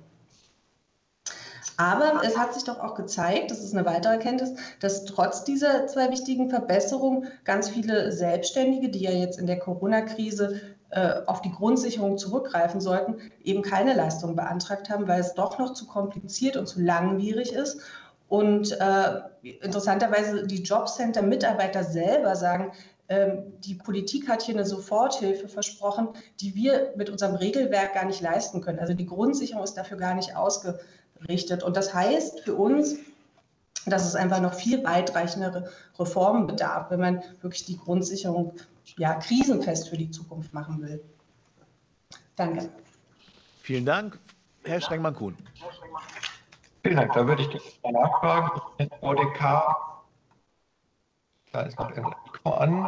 Aber es hat sich doch auch gezeigt, das ist eine weitere Erkenntnis, dass trotz dieser zwei wichtigen Verbesserungen ganz viele Selbstständige, die ja jetzt in der Corona-Krise auf die Grundsicherung zurückgreifen sollten, eben keine Leistung beantragt haben, weil es doch noch zu kompliziert und zu langwierig ist. Und interessanterweise die Jobcenter-Mitarbeiter selber sagen, die Politik hat hier eine Soforthilfe versprochen, die wir mit unserem Regelwerk gar nicht leisten können. Also die Grundsicherung ist dafür gar nicht ausgerichtet. Und das heißt für uns, dass es einfach noch viel weitreichendere Reformen bedarf, wenn man wirklich die Grundsicherung krisenfest für die Zukunft machen will. Danke. Vielen Dank. Herr Strengmann-Kuhn. Vielen Dank. Da würde ich gerne nachfragen. VDK, da ist noch ein Mikro an.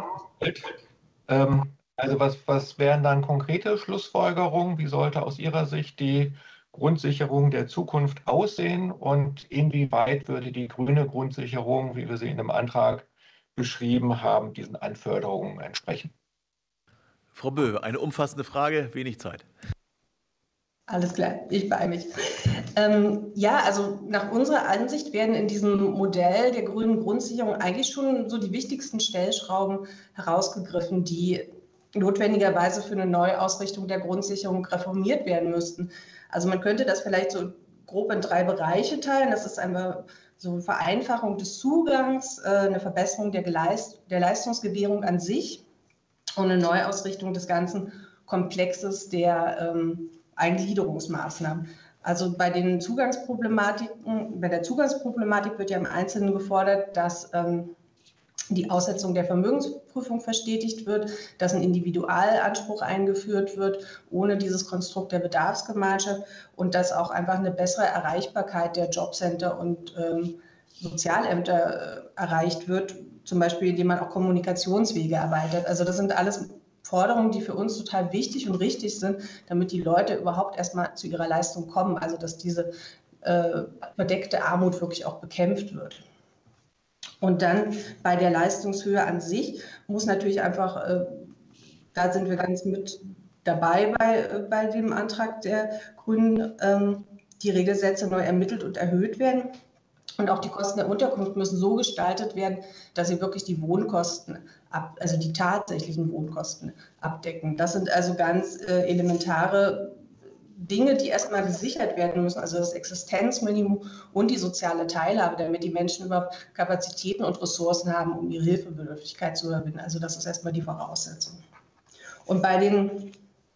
Also was wären dann konkrete Schlussfolgerungen? Wie sollte aus Ihrer Sicht die Grundsicherung der Zukunft aussehen und inwieweit würde die grüne Grundsicherung, wie wir sie in dem Antrag beschrieben haben, diesen Anforderungen entsprechen. Frau Böwe, eine umfassende Frage, wenig Zeit. Alles klar, ich beeile mich. Ja, also nach unserer Ansicht werden in diesem Modell der grünen Grundsicherung eigentlich schon so die wichtigsten Stellschrauben herausgegriffen, die notwendigerweise für eine Neuausrichtung der Grundsicherung reformiert werden müssten. Also man könnte das vielleicht so grob in 3 Bereiche teilen. Das ist einmal so eine Vereinfachung des Zugangs, eine Verbesserung der Leistungsgewährung an sich und eine Neuausrichtung des ganzen Komplexes der Eingliederungsmaßnahmen. Also bei der Zugangsproblematik wird ja im Einzelnen gefordert, dass die Aussetzung der Vermögensprüfung verstetigt wird, dass ein Individualanspruch eingeführt wird, ohne dieses Konstrukt der Bedarfsgemeinschaft und dass auch einfach eine bessere Erreichbarkeit der Jobcenter und Sozialämter erreicht wird, zum Beispiel indem man auch Kommunikationswege erweitert. Also das sind alles Forderungen, die für uns total wichtig und richtig sind, damit die Leute überhaupt erstmal zu ihrer Leistung kommen, also dass diese verdeckte Armut wirklich auch bekämpft wird. Und dann bei der Leistungshöhe an sich muss natürlich einfach, da sind wir ganz mit dabei bei dem Antrag der Grünen, die Regelsätze neu ermittelt und erhöht werden. Und auch die Kosten der Unterkunft müssen so gestaltet werden, dass sie wirklich die Wohnkosten, also die tatsächlichen Wohnkosten abdecken. Das sind also ganz elementare Dinge, die erstmal gesichert werden müssen, also das Existenzminimum und die soziale Teilhabe, damit die Menschen überhaupt Kapazitäten und Ressourcen haben, um ihre Hilfebedürftigkeit zu überwinden. Also das ist erstmal die Voraussetzung. Und bei den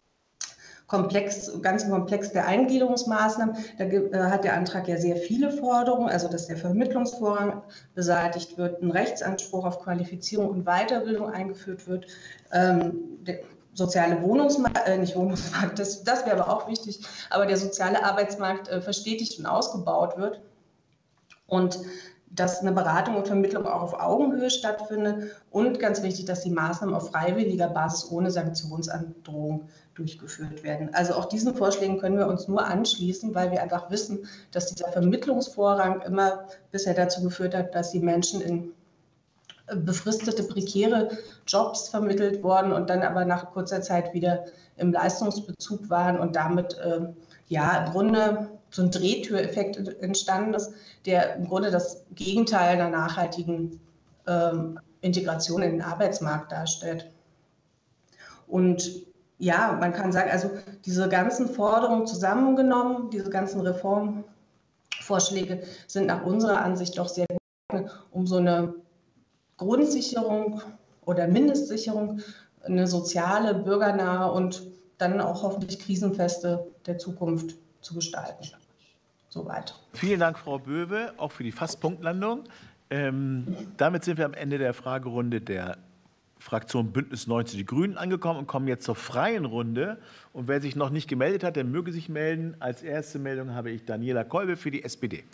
ganzen Komplex der Eingliederungsmaßnahmen, da hat der Antrag ja sehr viele Forderungen, also dass der Vermittlungsvorrang beseitigt wird, ein Rechtsanspruch auf Qualifizierung und Weiterbildung eingeführt wird, der soziale Wohnungsmarkt, das wäre aber auch wichtig, aber der soziale Arbeitsmarkt verstetigt und ausgebaut wird und dass eine Beratung und Vermittlung auch auf Augenhöhe stattfindet und ganz wichtig, dass die Maßnahmen auf freiwilliger Basis ohne Sanktionsandrohung durchgeführt werden. Also auch diesen Vorschlägen können wir uns nur anschließen, weil wir einfach wissen, dass dieser Vermittlungsvorrang immer bisher dazu geführt hat, dass die Menschen in befristete, prekäre Jobs vermittelt wurden und dann aber nach kurzer Zeit wieder im Leistungsbezug waren und damit im Grunde so ein Drehtüreffekt entstanden ist, der im Grunde das Gegenteil einer nachhaltigen Integration in den Arbeitsmarkt darstellt. Und ja, man kann sagen, also diese ganzen Forderungen zusammengenommen, diese ganzen Reformvorschläge sind nach unserer Ansicht doch sehr gut, um so eine Grundsicherung oder Mindestsicherung, eine soziale, bürgernahe und dann auch hoffentlich krisenfeste der Zukunft zu gestalten. Soweit. Vielen Dank, Frau Böwe, auch für die Fastpunktlandung. Damit sind wir am Ende der Fragerunde der Fraktion Bündnis 90 Die Grünen angekommen und kommen jetzt zur freien Runde. Und wer sich noch nicht gemeldet hat, der möge sich melden. Als erste Meldung habe ich Daniela Kolbe für die SPD.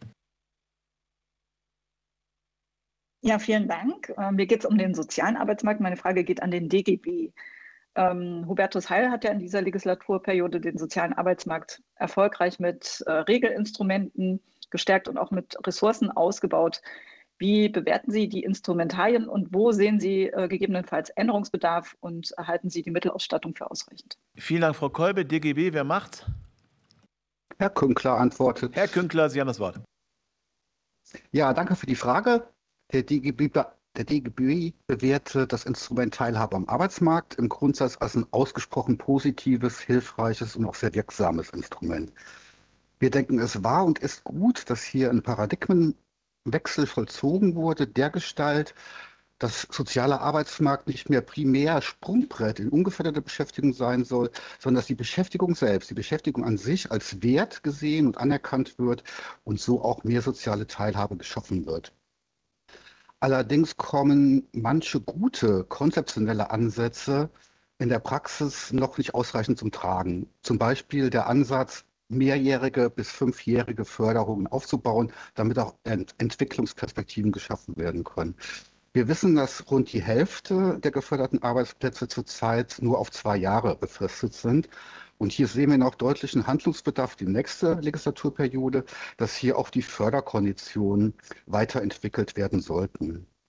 Ja, vielen Dank. Mir geht es um den sozialen Arbeitsmarkt. Meine Frage geht an den DGB. Hubertus Heil hat ja in dieser Legislaturperiode den sozialen Arbeitsmarkt erfolgreich mit Regelinstrumenten gestärkt und auch mit Ressourcen ausgebaut. Wie bewerten Sie die Instrumentarien und wo sehen Sie gegebenenfalls Änderungsbedarf und halten Sie die Mittelausstattung für ausreichend? Vielen Dank, Frau Kolbe. DGB, wer macht's? Herr Künkler antwortet. Herr Künkler, Sie haben das Wort. Ja, danke für die Frage. Der DGB bewertet das Instrument Teilhabe am Arbeitsmarkt im Grundsatz als ein ausgesprochen positives, hilfreiches und auch sehr wirksames Instrument. Wir denken, es war und ist gut, dass hier ein Paradigmenwechsel vollzogen wurde, dergestalt, dass sozialer Arbeitsmarkt nicht mehr primär Sprungbrett in ungeförderte Beschäftigung sein soll, sondern dass die Beschäftigung selbst, die Beschäftigung an sich als Wert gesehen und anerkannt wird und so auch mehr soziale Teilhabe geschaffen wird. Allerdings kommen manche gute konzeptionelle Ansätze in der Praxis noch nicht ausreichend zum Tragen. Zum Beispiel der Ansatz, mehrjährige bis 5-jährige Förderungen aufzubauen, damit auch Entwicklungsperspektiven geschaffen werden können. Wir wissen, dass rund die Hälfte der geförderten Arbeitsplätze zurzeit nur auf 2 Jahre befristet sind. Und hier sehen wir noch deutlichen Handlungsbedarf die nächste Legislaturperiode, dass hier auch die Förderkonditionen weiterentwickelt werden sollten.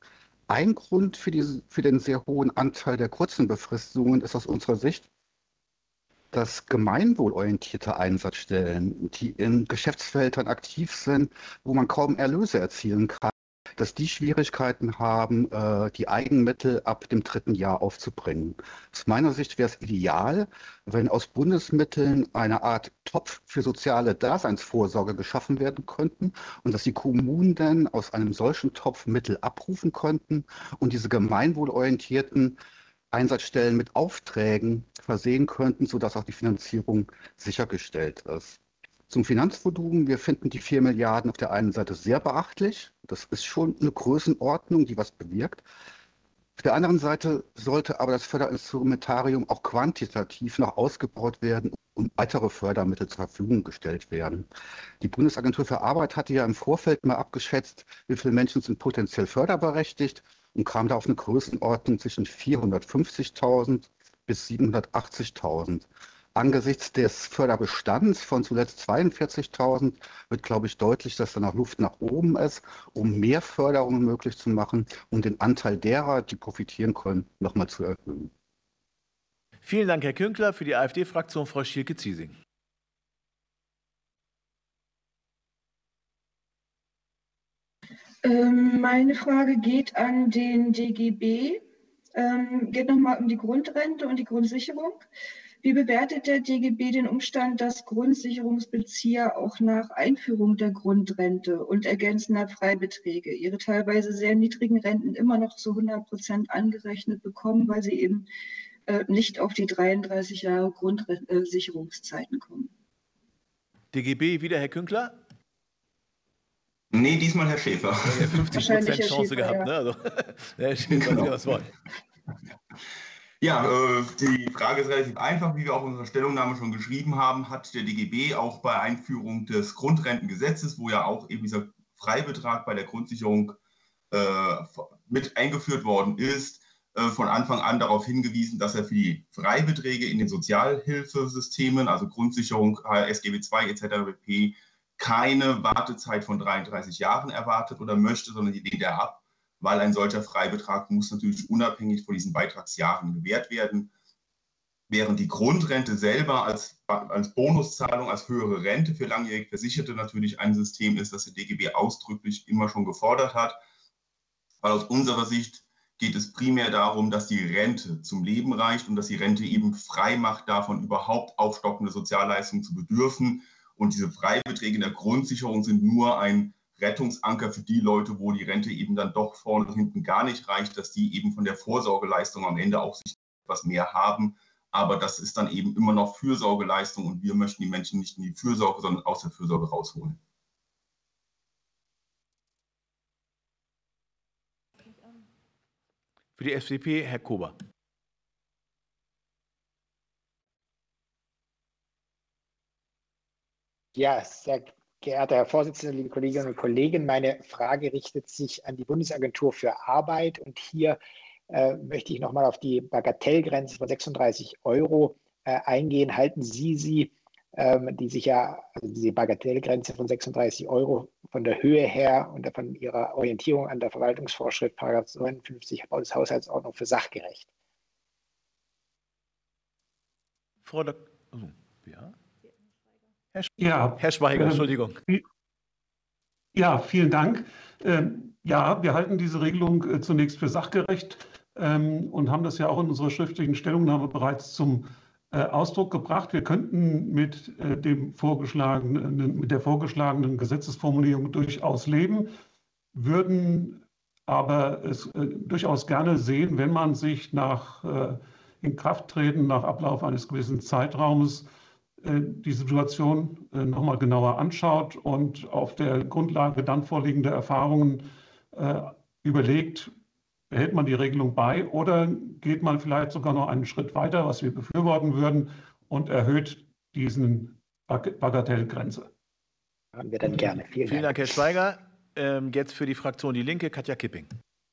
Ein Grund für den sehr hohen Anteil der kurzen Befristungen ist aus unserer Sicht, dass gemeinwohlorientierte Einsatzstellen, die in Geschäftsfeldern aktiv sind, wo man kaum Erlöse erzielen kann, dass die Schwierigkeiten haben, die Eigenmittel ab dem 3. Jahr aufzubringen. Aus meiner Sicht wäre es ideal, wenn aus Bundesmitteln eine Art Topf für soziale Daseinsvorsorge geschaffen werden könnten und dass die Kommunen dann aus einem solchen Topf Mittel abrufen könnten und diese gemeinwohlorientierten Einsatzstellen mit Aufträgen versehen könnten, sodass auch die Finanzierung sichergestellt ist. Zum Finanzvolumen, wir finden die 4 Milliarden auf der einen Seite sehr beachtlich. Das ist schon eine Größenordnung, die was bewirkt. Auf der anderen Seite sollte aber das Förderinstrumentarium auch quantitativ noch ausgebaut werden und weitere Fördermittel zur Verfügung gestellt werden. Die Bundesagentur für Arbeit hatte ja im Vorfeld mal abgeschätzt, wie viele Menschen sind potenziell förderberechtigt und kam da auf eine Größenordnung zwischen 450.000 bis 780.000. Angesichts des Förderbestands von zuletzt 42.000 wird, glaube ich, deutlich, dass da noch Luft nach oben ist, um mehr Förderungen möglich zu machen, um den Anteil derer, die profitieren können, nochmal zu erhöhen. Vielen Dank, Herr Künkler. Für die AfD-Fraktion Frau Schielke-Ziesing. Meine Frage geht an den DGB, geht nochmal um die Grundrente und die Grundsicherung. Wie bewertet der DGB den Umstand, dass Grundsicherungsbezieher auch nach Einführung der Grundrente und ergänzender Freibeträge ihre teilweise sehr niedrigen Renten immer noch zu 100% angerechnet bekommen, weil sie eben nicht auf die 33 Jahre Grundsicherungszeiten kommen? DGB wieder Herr Künkler? Nee, diesmal Herr Schäfer. Ja, 50% Chance gehabt, ja. Ne? Also, Herr Schäfer, genau. Das Wort. Ja, die Frage ist relativ einfach. Wie wir auch in unserer Stellungnahme schon geschrieben haben, hat der DGB auch bei Einführung des Grundrentengesetzes, wo ja auch eben dieser Freibetrag bei der Grundsicherung mit eingeführt worden ist, von Anfang an darauf hingewiesen, dass er für die Freibeträge in den Sozialhilfesystemen, also Grundsicherung, SGB II etc. pp., keine Wartezeit von 33 Jahren erwartet oder möchte, sondern die lehnt er ab, weil ein solcher Freibetrag muss natürlich unabhängig von diesen Beitragsjahren gewährt werden. Während die Grundrente selber als Bonuszahlung, als höhere Rente für langjährig Versicherte natürlich ein System ist, das der DGB ausdrücklich immer schon gefordert hat. Weil aus unserer Sicht geht es primär darum, dass die Rente zum Leben reicht und dass die Rente eben frei macht, davon überhaupt aufstockende Sozialleistungen zu bedürfen. Und diese Freibeträge in der Grundsicherung sind nur ein Rettungsanker für die Leute, wo die Rente eben dann doch vorne und hinten gar nicht reicht, dass die eben von der Vorsorgeleistung am Ende auch sich etwas mehr haben. Aber das ist dann eben immer noch Fürsorgeleistung und wir möchten die Menschen nicht in die Fürsorge, sondern aus der Fürsorge rausholen. Für die FDP Herr Kober. Ja, sehr geehrter Herr Vorsitzender, liebe Kolleginnen und Kollegen, meine Frage richtet sich an die Bundesagentur für Arbeit und hier möchte ich nochmal auf die Bagatellgrenze von 36 € eingehen. Halten Sie diese Bagatellgrenze von 36 € von der Höhe her und von Ihrer Orientierung an der Verwaltungsvorschrift § 59 Bundeshaushaltsordnung für sachgerecht? Frau Dr. Ja. Herr Schweiger, Entschuldigung. Ja, vielen Dank. Ja, wir halten diese Regelung zunächst für sachgerecht und haben das ja auch in unserer schriftlichen Stellungnahme bereits zum Ausdruck gebracht. Wir könnten mit der vorgeschlagenen Gesetzesformulierung durchaus leben, würden aber es durchaus gerne sehen, wenn man sich nach Inkrafttreten, nach Ablauf eines gewissen Zeitraumes die Situation nochmal genauer anschaut und auf der Grundlage dann vorliegender Erfahrungen überlegt, behält man die Regelung bei oder geht man vielleicht sogar noch einen Schritt weiter, was wir befürworten würden, und erhöht diesen Bagatellgrenze. Haben wir dann gerne. Vielen Dank, Herr Schweiger. Jetzt für die Fraktion Die Linke, Katja Kipping.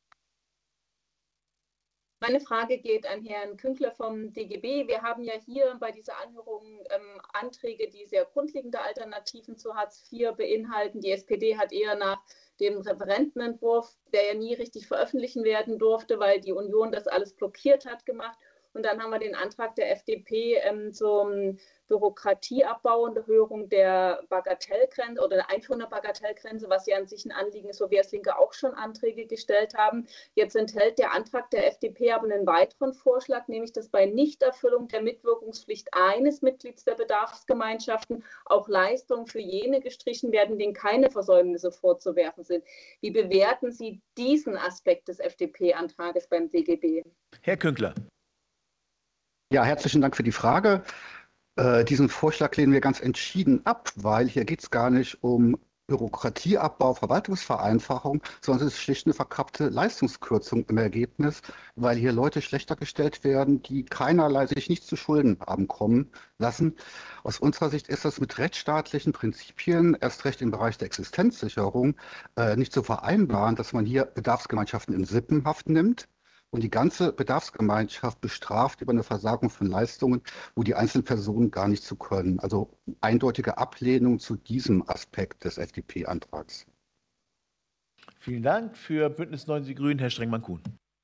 Meine Frage geht an Herrn Künkler vom DGB. Wir haben ja hier bei dieser Anhörung Anträge, die sehr grundlegende Alternativen zu Hartz IV beinhalten. Die SPD hat eher nach dem Referentenentwurf, der ja nie richtig veröffentlichen werden durfte, weil die Union das alles blockiert hat, gemacht. Und dann haben wir den Antrag der FDP zum Bürokratieabbau und Erhöhung der Bagatellgrenze oder der Einführung der Bagatellgrenze, was ja an sich ein Anliegen ist, wo wir als Linke auch schon Anträge gestellt haben. Jetzt enthält der Antrag der FDP aber einen weiteren Vorschlag, nämlich dass bei Nichterfüllung der Mitwirkungspflicht eines Mitglieds der Bedarfsgemeinschaften auch Leistungen für jene gestrichen werden, denen keine Versäumnisse vorzuwerfen sind. Wie bewerten Sie diesen Aspekt des FDP-Antrages beim DGB? Herr Künkler. Ja, herzlichen Dank für die Frage. Diesen Vorschlag lehnen wir ganz entschieden ab, weil hier geht es gar nicht um Bürokratieabbau, Verwaltungsvereinfachung, sondern es ist schlicht eine verkappte Leistungskürzung im Ergebnis, weil hier Leute schlechter gestellt werden, die keinerlei sich nichts zu Schulden haben kommen lassen. Aus unserer Sicht ist das mit rechtsstaatlichen Prinzipien, erst recht im Bereich der Existenzsicherung, nicht zu vereinbaren, dass man hier Bedarfsgemeinschaften in Sippenhaft nimmt und die ganze Bedarfsgemeinschaft bestraft über eine Versagung von Leistungen, wo die einzelnen Personen gar nicht zu können. Also eindeutige Ablehnung zu diesem Aspekt des FDP-Antrags. Vielen Dank. Für Bündnis 90 Die Grünen, Herr Strengmann-Kuhn.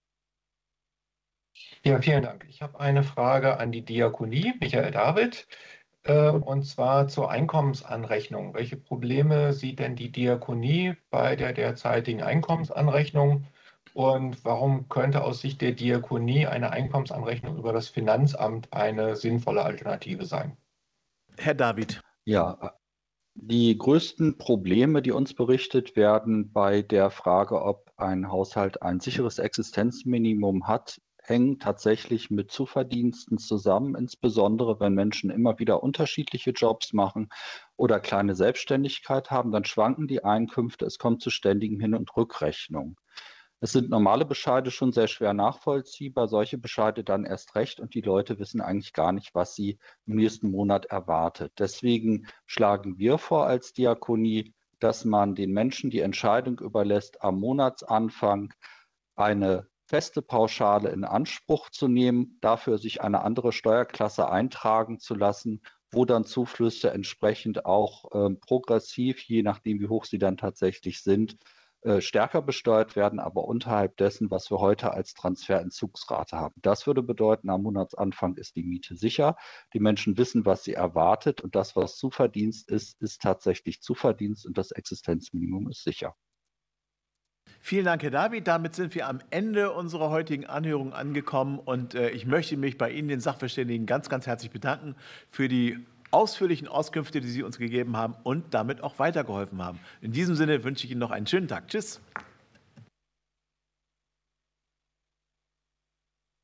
Ja, vielen Dank. Ich habe eine Frage an die Diakonie, Michael David, und zwar zur Einkommensanrechnung. Welche Probleme sieht denn die Diakonie bei der derzeitigen Einkommensanrechnung? Und warum könnte aus Sicht der Diakonie eine Einkommensanrechnung über das Finanzamt eine sinnvolle Alternative sein? Herr David. Ja, die größten Probleme, die uns berichtet werden bei der Frage, ob ein Haushalt ein sicheres Existenzminimum hat, hängen tatsächlich mit Zuverdiensten zusammen, insbesondere wenn Menschen immer wieder unterschiedliche Jobs machen oder kleine Selbstständigkeit haben, dann schwanken die Einkünfte, es kommt zu ständigen Hin- und Rückrechnungen. Es sind normale Bescheide schon sehr schwer nachvollziehbar, solche Bescheide dann erst recht und die Leute wissen eigentlich gar nicht, was sie im nächsten Monat erwartet. Deswegen schlagen wir vor als Diakonie, dass man den Menschen die Entscheidung überlässt, am Monatsanfang eine feste Pauschale in Anspruch zu nehmen, dafür sich eine andere Steuerklasse eintragen zu lassen, wo dann Zuflüsse entsprechend auch progressiv, je nachdem wie hoch sie dann tatsächlich sind, stärker besteuert werden, aber unterhalb dessen, was wir heute als Transferentzugsrate haben. Das würde bedeuten, am Monatsanfang ist die Miete sicher. Die Menschen wissen, was sie erwartet und das, was Zuverdienst ist, ist tatsächlich Zuverdienst und das Existenzminimum ist sicher. Vielen Dank, Herr David. Damit sind wir am Ende unserer heutigen Anhörung angekommen und ich möchte mich bei Ihnen, den Sachverständigen, ganz, ganz herzlich bedanken für die ausführlichen Auskünfte, die Sie uns gegeben haben und damit auch weitergeholfen haben. In diesem Sinne wünsche ich Ihnen noch einen schönen Tag. Tschüss.